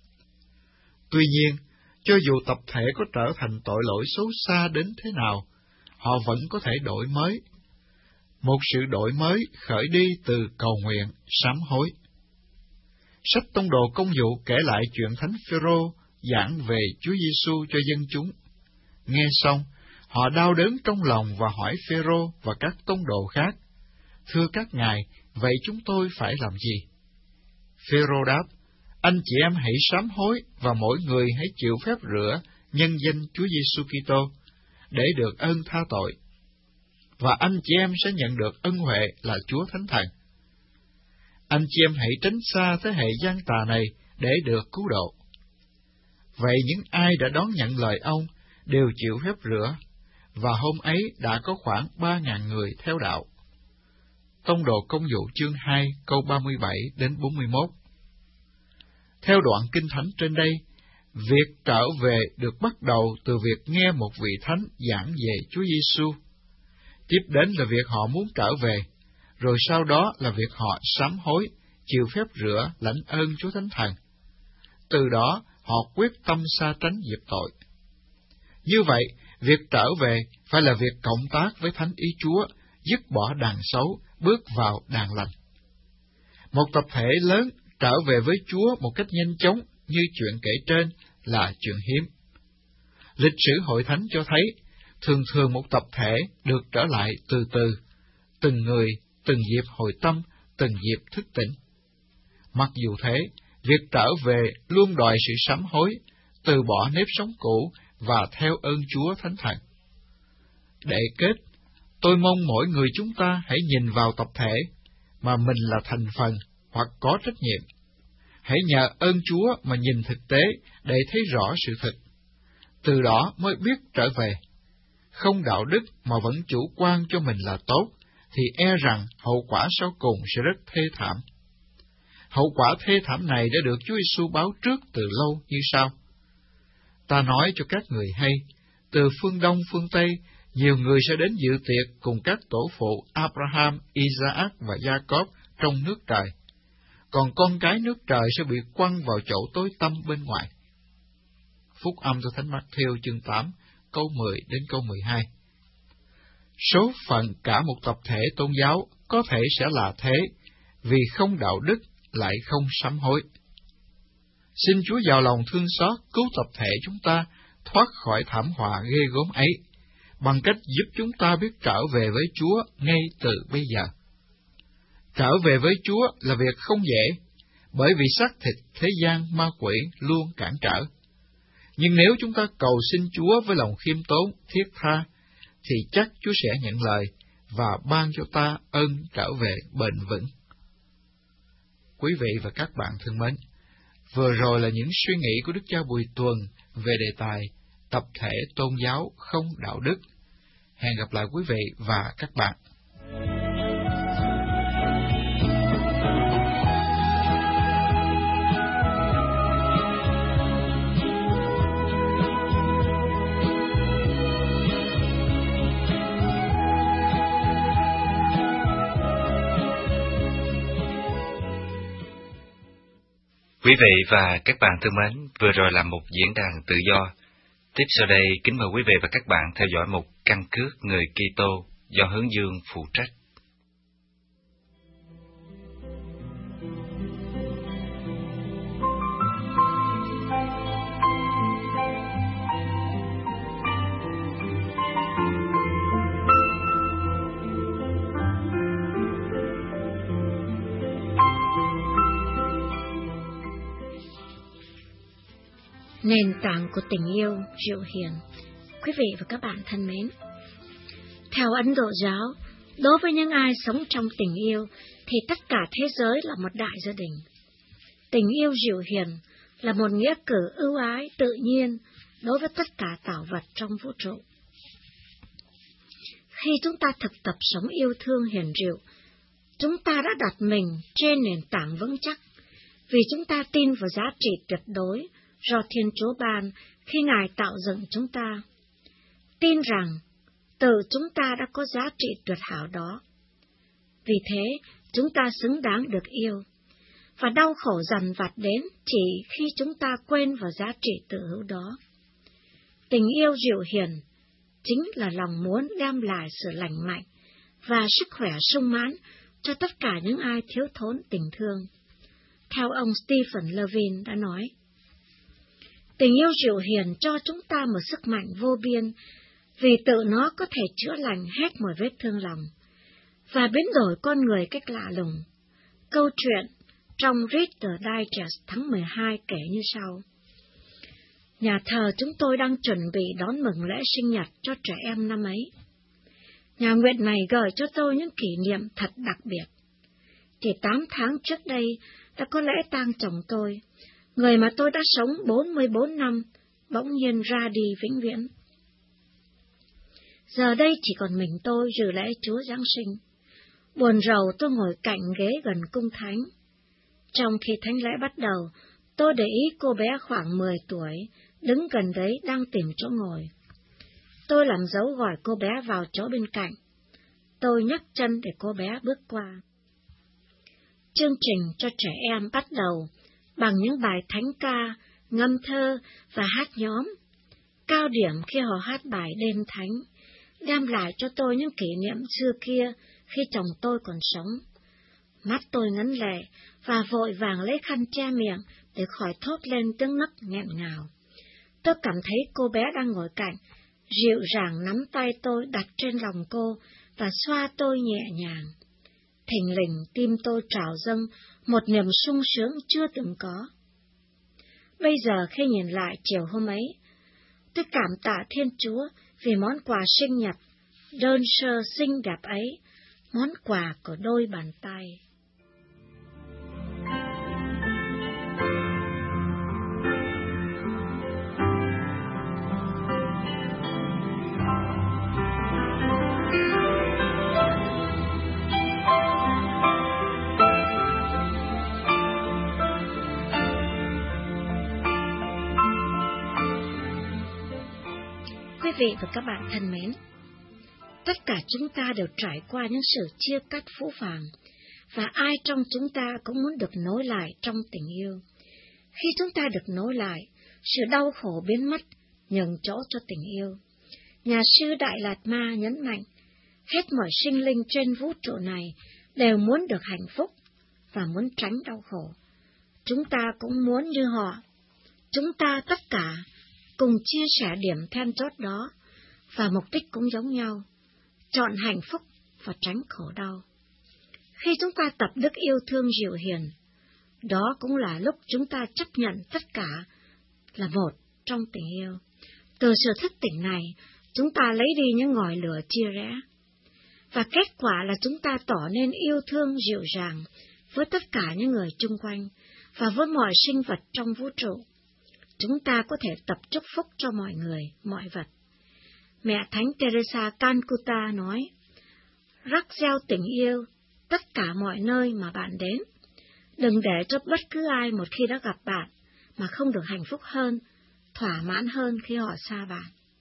Tuy nhiên, cho dù tập thể có trở thành tội lỗi xấu xa đến thế nào, họ vẫn có thể đổi mới. Một sự đổi mới khởi đi từ cầu nguyện, sám hối. Sách Tông đồ Công vụ kể lại chuyện Thánh Phêrô giảng về Chúa Giêsu cho dân chúng. Nghe xong, họ đau đớn trong lòng và hỏi Phêrô và các tông đồ khác, thưa các ngài, vậy chúng tôi phải làm gì? Phêrô đáp, anh chị em hãy sám hối và mỗi người hãy chịu phép rửa nhân danh Chúa Giêsu Kitô để được ơn tha tội, và anh chị em sẽ nhận được ân huệ là Chúa Thánh Thần. Anh chị em hãy tránh xa thế hệ gian tà này để được cứu độ. Vậy những ai đã đón nhận lời ông đều chịu phép rửa, và hôm ấy đã có khoảng 3.000 người theo đạo. Tông đồ Công vụ chương 2 câu 37 đến 41. Theo đoạn kinh thánh trên đây, việc trở về được bắt đầu từ việc nghe một vị thánh giảng về Chúa Giêsu. Tiếp đến là việc họ muốn trở về, rồi sau đó là việc họ sám hối, chịu phép rửa, lãnh ơn Chúa Thánh Thần. Từ đó, họ quyết tâm sa tránh dịp tội. Như vậy, việc trở về phải là việc cộng tác với thánh ý Chúa, dứt bỏ đàn xấu, bước vào đàn lành. Một tập thể lớn trở về với Chúa một cách nhanh chóng như chuyện kể trên là chuyện hiếm. Lịch sử hội thánh cho thấy, thường một tập thể được trở lại từ từ, từng người, từng dịp hồi tâm, từng dịp thức tỉnh. Mặc dù thế, việc trở về luôn đòi sự sám hối, từ bỏ nếp sống cũ và theo ơn Chúa Thánh Thần. Để kết, tôi mong mỗi người chúng ta hãy nhìn vào tập thể mà mình là thành phần hoặc có trách nhiệm. Hãy nhờ ơn Chúa mà nhìn thực tế để thấy rõ sự thật. Từ đó mới biết trở về. Không đạo đức mà vẫn chủ quan cho mình là tốt, thì e rằng hậu quả sau cùng sẽ rất thê thảm. Hậu quả thê thảm này đã được Chúa Giêsu báo trước từ lâu như sau. Ta nói cho các người hay, từ phương Đông phương Tây, nhiều người sẽ đến dự tiệc cùng các tổ phụ Abraham, Isaac và Jacob trong nước trời, còn con cái nước trời sẽ bị quăng vào chỗ tối tăm bên ngoài. Phúc âm của Thánh Mát-thêu chương 8, câu 10 đến câu 12. Số phận cả một tập thể tôn giáo có thể sẽ là thế, vì không đạo đức lại không sám hối. Xin Chúa giàu lòng thương xót cứu tập thể chúng ta thoát khỏi thảm họa ghê gớm ấy, bằng cách giúp chúng ta biết trở về với Chúa ngay từ bây giờ. Trở về với Chúa là việc không dễ, bởi vì xác thịt, thế gian, ma quỷ luôn cản trở. Nhưng nếu chúng ta cầu xin Chúa với lòng khiêm tốn, thiết tha, thì chắc Chúa sẽ nhận lời và ban cho ta ơn trở về bền vững. Quý vị và các bạn thân mến, vừa rồi là những suy nghĩ của Đức cha Bùi Tuần về đề tài tập thể tôn giáo không đạo đức. Hẹn gặp lại quý vị và các bạn. Quý vị và các bạn thân mến, vừa rồi là một diễn đàn tự do. Tiếp sau đây, kính mời quý vị và các bạn theo dõi một căn cước người Kitô do Hướng Dương phụ trách. Nền tảng của tình yêu dịu hiền. Quý vị và các bạn thân mến, theo Ấn Độ giáo, đối với những ai sống trong tình yêu thì tất cả thế giới là một đại gia đình. Tình yêu dịu hiền là một nghĩa cử ưu ái tự nhiên đối với tất cả tạo vật trong vũ trụ. Khi chúng ta thực tập sống yêu thương hiền dịu, chúng ta đã đặt mình trên nền tảng vững chắc, vì chúng ta tin vào giá trị tuyệt đối do Thiên Chúa ban khi Ngài tạo dựng chúng ta. Tin rằng từ chúng ta đã có giá trị tuyệt hảo đó. Vì thế, chúng ta xứng đáng được yêu. Và đau khổ dằn vặt đến chỉ khi chúng ta quên vào giá trị tự hữu đó. Tình yêu dịu hiền chính là lòng muốn đem lại sự lành mạnh và sức khỏe sung mãn cho tất cả những ai thiếu thốn tình thương. Theo ông Stephen Levin đã nói, tình yêu dịu hiền cho chúng ta một sức mạnh vô biên, vì tự nó có thể chữa lành hết mọi vết thương lòng, và biến đổi con người cách lạ lùng. Câu chuyện trong Reader Digest tháng 12 kể như sau. Nhà thờ chúng tôi đang chuẩn bị đón mừng lễ sinh nhật cho trẻ em năm ấy. Nhà nguyện này gửi cho tôi những kỷ niệm thật đặc biệt. Chỉ 8 tháng trước đây đã có lễ tang chồng tôi, người mà tôi đã sống 44 năm, bỗng nhiên ra đi vĩnh viễn. Giờ đây chỉ còn mình tôi dự lễ Chúa Giáng sinh. Buồn rầu tôi ngồi cạnh ghế gần cung thánh. Trong khi thánh lễ bắt đầu, tôi để ý cô bé khoảng 10 tuổi, đứng gần đấy đang tìm chỗ ngồi. Tôi làm dấu gọi cô bé vào chỗ bên cạnh. Tôi nhấc chân để cô bé bước qua. Chương trình cho trẻ em bắt đầu bằng những bài thánh ca, ngâm thơ và hát nhóm. Cao điểm khi họ hát bài đêm thánh, đem lại cho tôi những kỷ niệm xưa kia khi chồng tôi còn sống. Mắt tôi ngấn lệ và vội vàng lấy khăn che miệng để khỏi thốt lên tiếng nấc nghẹn ngào. Tôi cảm thấy cô bé đang ngồi cạnh, dịu dàng nắm tay tôi đặt trên lòng cô và xoa tôi nhẹ nhàng. Thình lình tim tôi trào dâng một niềm sung sướng chưa từng có. Bây giờ khi nhìn lại chiều hôm ấy, tôi cảm tạ Thiên Chúa vì món quà sinh nhật đơn sơ xinh đẹp ấy, món quà của đôi bàn tay. Quý vị và các bạn thân mến, tất cả chúng ta đều trải qua những sự chia cắt phũ phàng, và ai trong chúng ta cũng muốn được nối lại trong tình yêu. Khi chúng ta được nối lại, sự đau khổ biến mất, nhường chỗ cho tình yêu. Nhà sư Đại Lạt Ma nhấn mạnh, hết mọi sinh linh trên vũ trụ này đều muốn được hạnh phúc và muốn tránh đau khổ. Chúng ta cũng muốn như họ. Chúng ta tất cả cùng chia sẻ điểm then chốt đó, và mục đích cũng giống nhau, chọn hạnh phúc và tránh khổ đau. Khi chúng ta tập đức yêu thương dịu hiền, đó cũng là lúc chúng ta chấp nhận tất cả là một trong tình yêu. Từ sự thức tỉnh này, chúng ta lấy đi những ngòi lửa chia rẽ, và kết quả là chúng ta tỏ nên yêu thương dịu dàng với tất cả những người chung quanh và với mọi sinh vật trong vũ trụ. Chúng ta có thể tập chúc phúc cho mọi người, mọi vật. Mẹ Thánh Teresa Calcutta nói, rắc gieo tình yêu tất cả mọi nơi mà bạn đến. Đừng để cho bất cứ ai một khi đã gặp bạn mà không được hạnh phúc hơn, thỏa mãn hơn khi họ xa bạn.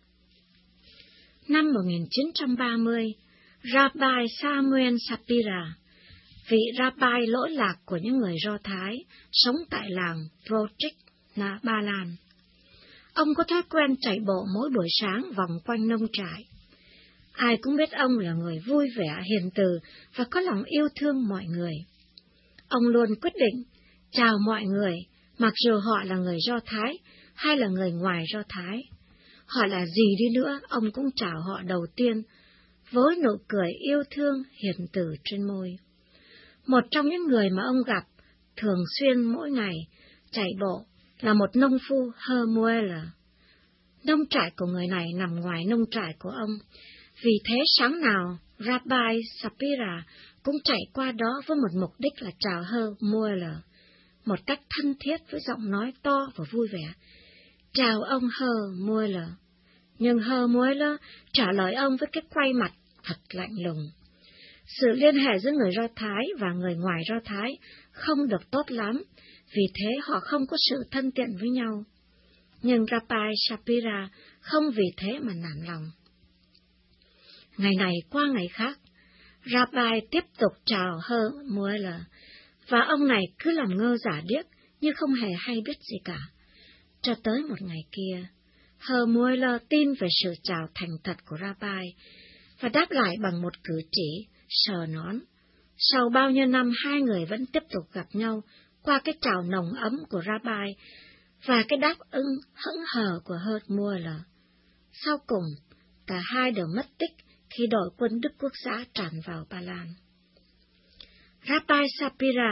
Năm 1930, Rabbi Samuel Sapira, vị Rabbi lỗi lạc của những người Do Thái, sống tại làng Prochik, Ba Lan. Ông có thói quen chạy bộ mỗi buổi sáng vòng quanh nông trại. Ai cũng biết ông là người vui vẻ, hiền từ và có lòng yêu thương mọi người. Ông luôn quyết định chào mọi người, mặc dù họ là người Do Thái hay là người ngoài Do Thái. Họ là gì đi nữa, ông cũng chào họ đầu tiên, với nụ cười yêu thương hiền từ trên môi. Một trong những người mà ông gặp thường xuyên mỗi ngày chạy bộ là một nông phu Hermuel. Nông trại của người này nằm ngoài nông trại của ông, vì thế sáng nào Rabbi Sapira cũng chạy qua đó với một mục đích là chào Hermuel, một cách thân thiết với giọng nói to và vui vẻ. Chào ông Hermuel. Nhưng Hermuel trả lời ông với cái quay mặt thật lạnh lùng. Sự liên hệ giữa người Do Thái và người ngoài Do Thái không được tốt lắm, vì thế họ không có sự thân thiện với nhau. Nhưng Rabbi Sapira không vì thế mà nản lòng. Ngày này qua ngày khác, Rabbi tiếp tục chào Hermuel, và ông này cứ làm ngơ giả điếc như không hề hay biết gì cả. Cho tới một ngày kia, Hermuel tin về sự chào thành thật của Rabbi, và đáp lại bằng một cử chỉ sờ nón. Sau bao nhiêu năm, hai người vẫn tiếp tục gặp nhau qua cái chào nồng ấm của Rabbi và cái đáp ứng hững hờ của Hermuel. Sau cùng, cả hai đều mất tích khi đội quân Đức Quốc xã tràn vào Ba Lan. Rabbi Sapira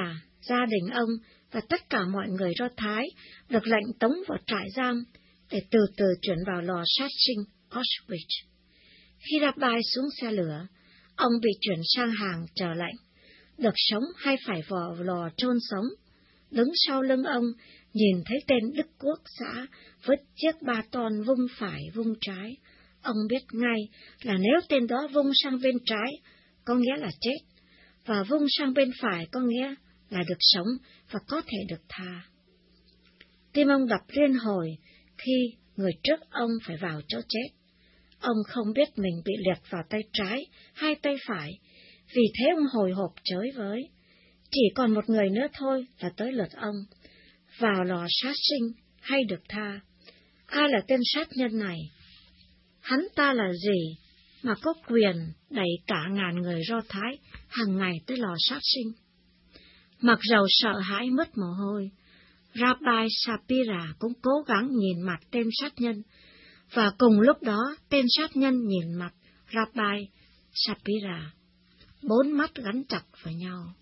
gia đình ông và tất cả mọi người Do Thái được lệnh tống vào trại giam để từ từ chuyển vào lò sát sinh Auschwitz. Khi Rabbi xuống xe lửa, ông bị chuyển sang hàng chờ lệnh, được sống hay phải vào lò chôn sống. Đứng sau lưng ông, nhìn thấy tên Đức Quốc xã với chiếc ba ton vung phải vung trái. Ông biết ngay là nếu tên đó vung sang bên trái, có nghĩa là chết, và vung sang bên phải có nghĩa là được sống và có thể được tha. Tim ông đập liên hồi khi người trước ông phải vào chỗ chết. Ông không biết mình bị liệt vào tay trái hay tay phải, vì thế ông hồi hộp chới với. Chỉ còn một người nữa thôi là tới lượt ông, vào lò sát sinh hay được tha. Ai là tên sát nhân này? Hắn ta là gì mà có quyền đẩy cả ngàn người Do Thái hàng ngày tới lò sát sinh? Mặc dầu sợ hãi mất mồ hôi, Rabbi Shapira cũng cố gắng nhìn mặt tên sát nhân, và cùng lúc đó tên sát nhân nhìn mặt Rabbi Shapira. 4 mắt gắn chặt vào nhau.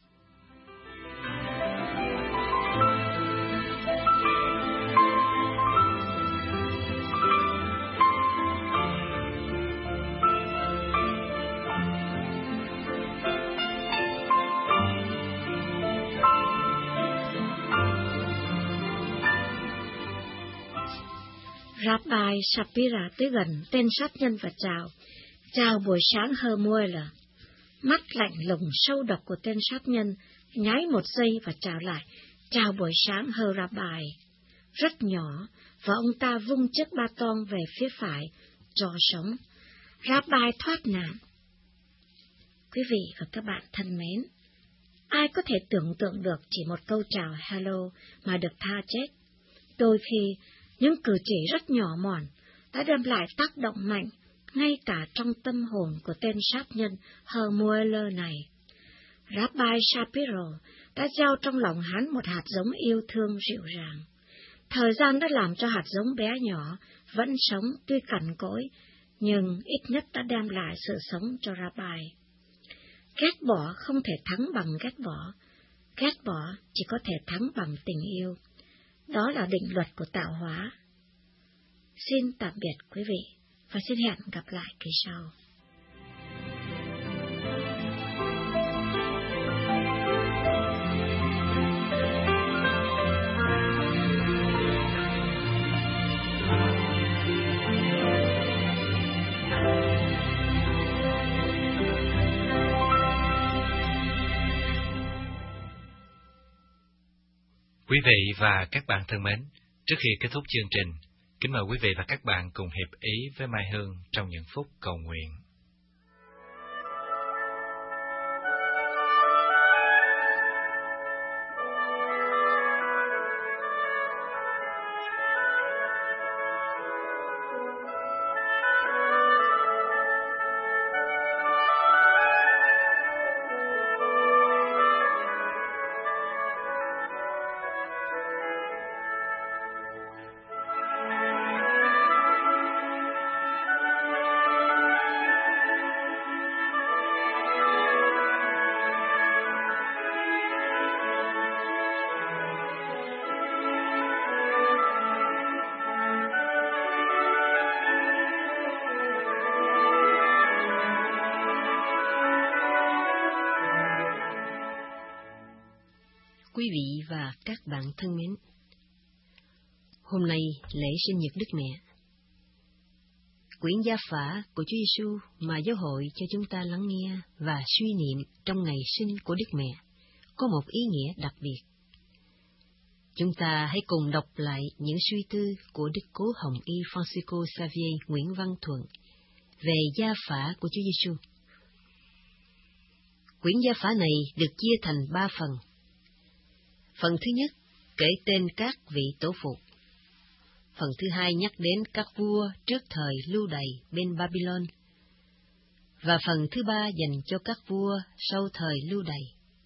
Rabbi Shapira tới gần tên sát nhân và chào buổi sáng Hermuel. Mắt lạnh lùng sâu độc của tên sát nhân nháy một giây và chào lại, chào buổi sáng Hơ Rabbi. Rất nhỏ, và ông ta vung chiếc ba ton về phía phải, cho sống. Rabbi thoát nạn. Quý vị và các bạn thân mến, ai có thể tưởng tượng được chỉ một câu chào hello mà được tha chết? Đôi khi, những cử chỉ rất nhỏ mọn đã đem lại tác động mạnh ngay cả trong tâm hồn của tên sát nhân Hermuel này. Rabbi Shapiro đã gieo trong lòng hắn một hạt giống yêu thương dịu dàng. Thời gian đã làm cho hạt giống bé nhỏ vẫn sống tuy cằn cỗi, nhưng ít nhất đã đem lại sự sống cho Rabbi. Ghét bỏ không thể thắng bằng ghét bỏ chỉ có thể thắng bằng tình yêu. Đó là định luật của tạo hóa. Xin tạm biệt quý vị, và xin hẹn gặp lại kỳ sau. Quý vị và các bạn thân mến, trước khi kết thúc chương trình, kính mời quý vị và các bạn cùng hiệp ý với Mai Hương trong những phút cầu nguyện. Quý vị và các bạn thân mến, hôm nay lễ sinh nhật Đức Mẹ. Quyển gia phả của Chúa Giêsu mà giáo hội cho chúng ta lắng nghe và suy niệm trong ngày sinh của Đức Mẹ có một ý nghĩa đặc biệt. Chúng ta hãy cùng đọc lại những suy tư của Đức Cố Hồng Y Francisco Xavier Nguyễn Văn Thuận về gia phả của Chúa Giêsu. Quyển gia phả này được chia thành 3 phần. Phần thứ nhất kể tên các vị tổ phụ. Phần thứ hai nhắc đến các vua trước thời lưu đày bên Babylon. Và phần thứ ba dành cho các vua sau thời lưu đày.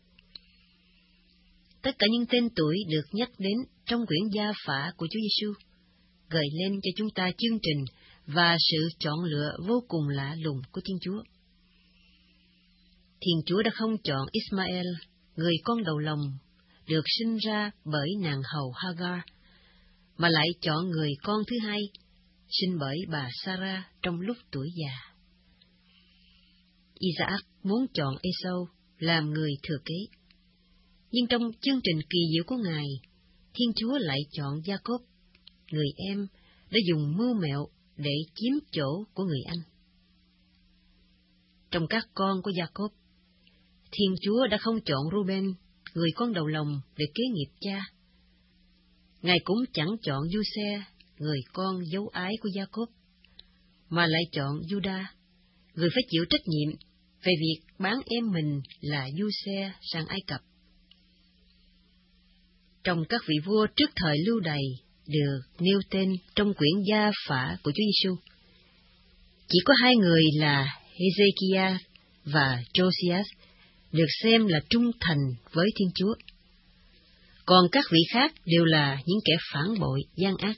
Tất cả những tên tuổi được nhắc đến trong quyển gia phả của Chúa Giêsu gợi lên cho chúng ta chương trình và sự chọn lựa vô cùng lạ lùng của Thiên Chúa. Thiên Chúa đã không chọn Ismael, người con đầu lòng, được sinh ra bởi nàng hầu Hagar, mà lại chọn người con thứ hai, sinh bởi bà Sarah trong lúc tuổi già. Isaac muốn chọn Esau làm người thừa kế, nhưng trong chương trình kỳ diệu của Ngài, Thiên Chúa lại chọn Jacob, người em đã dùng mưu mẹo để chiếm chỗ của người anh. Trong các con của Jacob, Thiên Chúa đã không chọn Reuben, người con đầu lòng, để kế nghiệp cha. Ngài cũng chẳng chọn Giuse, người con dấu ái của Jacob, mà lại chọn Judah, người phải chịu trách nhiệm về việc bán em mình là Giuse sang Ai Cập. Trong các vị vua trước thời lưu đày được nêu tên trong quyển gia phả của Chúa Giêsu, chỉ có hai người là Hezekiah và Josias được xem là trung thành với Thiên Chúa, còn các vị khác đều là những kẻ phản bội gian ác.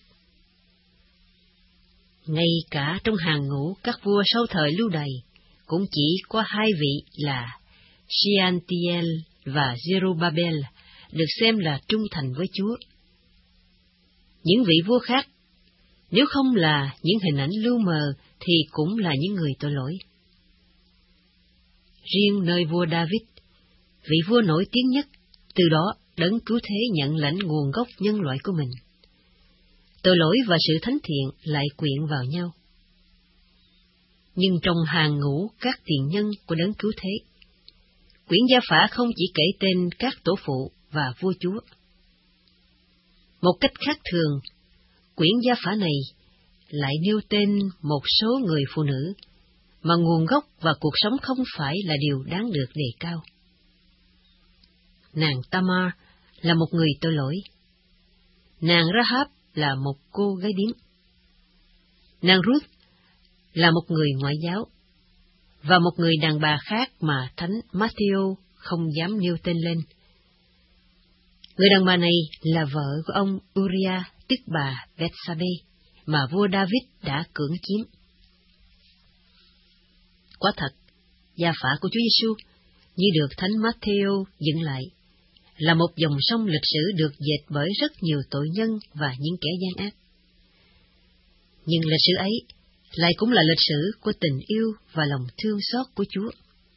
Ngay cả trong hàng ngũ các vua sau thời lưu đày, cũng chỉ có hai vị là Shealtiel và Zerubbabel được xem là trung thành với Chúa. Những vị vua khác, nếu không là những hình ảnh lu mờ, thì cũng là những người tội lỗi. Riêng nơi vua David, vị vua nổi tiếng nhất, từ đó Đấng Cứu Thế nhận lãnh nguồn gốc nhân loại của mình. Tội lỗi và sự thánh thiện lại quyện vào nhau. Nhưng trong hàng ngũ các tiền nhân của Đấng Cứu Thế, quyển gia phả không chỉ kể tên các tổ phụ và vua chúa. Một cách khác thường, quyển gia phả này lại nêu tên một số người phụ nữ, mà nguồn gốc và cuộc sống không phải là điều đáng được đề cao. Nàng Tamar là một người tội lỗi. Nàng Rahab là một cô gái điếm. Nàng Ruth là một người ngoại giáo, và một người đàn bà khác mà Thánh Matthew không dám nêu tên lên. Người đàn bà này là vợ của ông Uriah, tức bà Bethsabe, mà vua David đã cưỡng chiếm. Quả thật, gia phả của Chúa Giêsu, như được Thánh Matthew dựng lại, là một dòng sông lịch sử được dệt bởi rất nhiều tội nhân và những kẻ gian ác. Nhưng lịch sử ấy lại cũng là lịch sử của tình yêu và lòng thương xót của Chúa.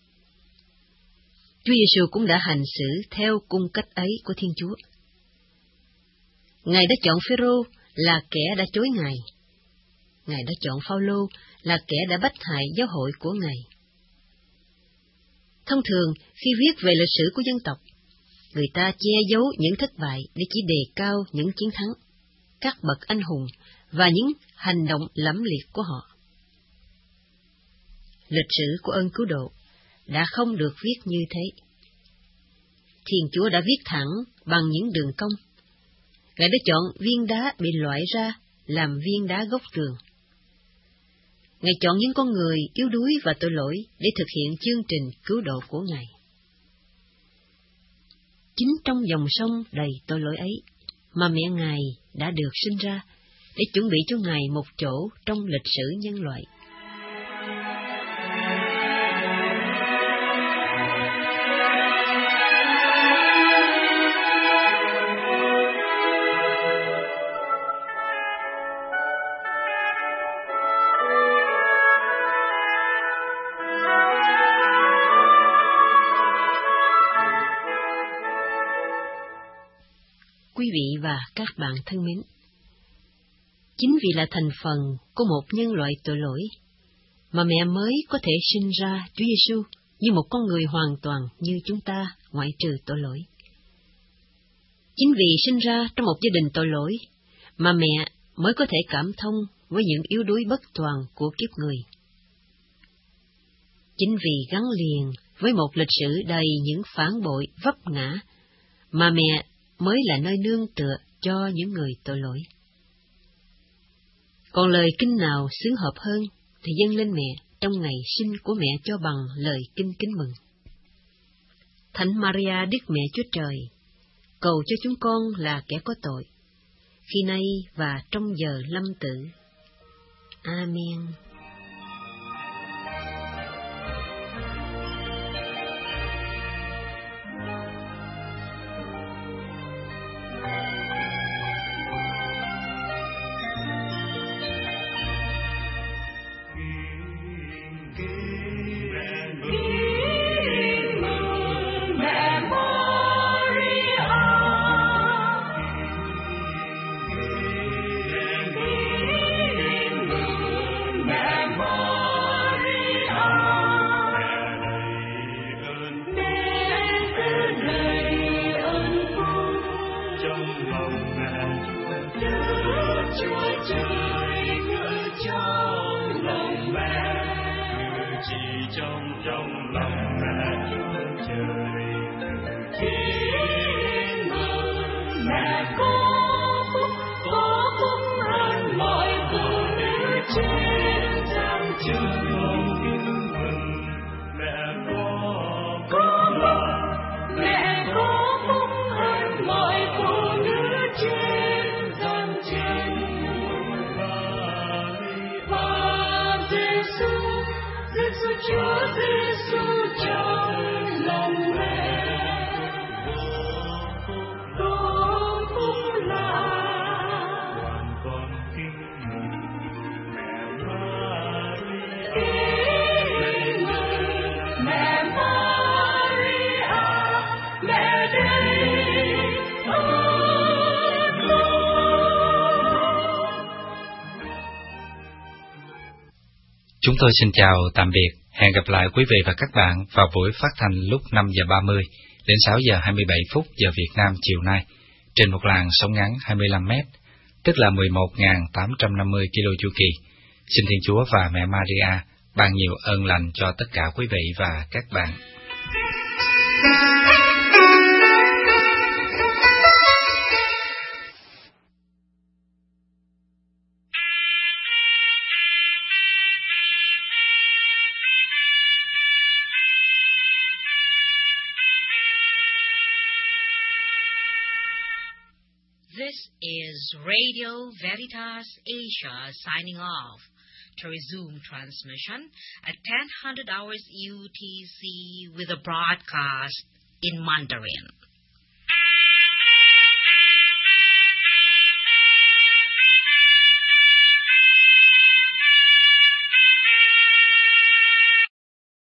Chúa Giêsu cũng đã hành xử theo cung cách ấy của Thiên Chúa. Ngài đã chọn Phêrô là kẻ đã chối Ngài. Ngài đã chọn Phao-lô là kẻ đã bách hại giáo hội của Ngài. Thông thường, khi viết về lịch sử của dân tộc, người ta che giấu những thất bại để chỉ đề cao những chiến thắng, các bậc anh hùng và những hành động lẫm liệt của họ. Lịch sử của ơn cứu độ đã không được viết như thế. Thiên Chúa đã viết thẳng bằng những đường cong. Ngài đã chọn viên đá bị loại ra làm viên đá gốc tường. Ngài chọn những con người yếu đuối và tội lỗi để thực hiện chương trình cứu độ của Ngài. Chính trong dòng sông đầy tội lỗi ấy mà mẹ Ngài đã được sinh ra để chuẩn bị cho Ngài một chỗ trong lịch sử nhân loại. Quý vị và các bạn thân mến, chính vì là thành phần của một nhân loại tội lỗi mà mẹ mới có thể sinh ra Chúa Giêsu như một con người hoàn toàn như chúng ta, ngoại trừ tội lỗi. Chính vì sinh ra trong một gia đình tội lỗi mà mẹ mới có thể cảm thông với những yếu đuối bất toàn của kiếp người. Chính vì gắn liền với một lịch sử đầy những phản bội vấp ngã mà mẹ mới là nơi nương tựa cho những người tội lỗi. Còn lời kinh nào xứng hợp hơn thì dâng lên mẹ trong ngày sinh của mẹ cho bằng lời kinh kính mừng. Thánh Maria Đức Mẹ Chúa Trời, cầu cho chúng con là kẻ có tội, khi nay và trong giờ lâm tử. Amen. trong lòng mẹ Chúa trời từ thiên mừng. Mẹ có phúc hơn mọi phụ nữ trên giang trường. Mẹ có phúc hơn mọi phụ nữ trên giang trường. Và Giêsu Chúa Giêsu trong lòng mẹ có phúc là hoàn con kính mừng mẹ Maria, mẹ Maria, mẹ đây ơn Lord. Chúng tôi xin chào tạm biệt. Hẹn gặp lại quý vị và các bạn vào buổi phát thanh lúc 5 giờ 30 đến 6 giờ 27 phút giờ Việt Nam chiều nay trên một làn sóng ngắn 25 m, tức là 11.850 kilo chu kỳ. Xin Thiên Chúa và Mẹ Maria ban nhiều ơn lành cho tất cả quý vị và các bạn. This is Radio Veritas Asia signing off. To resume transmission at 10:00 hours UTC with a broadcast in Mandarin.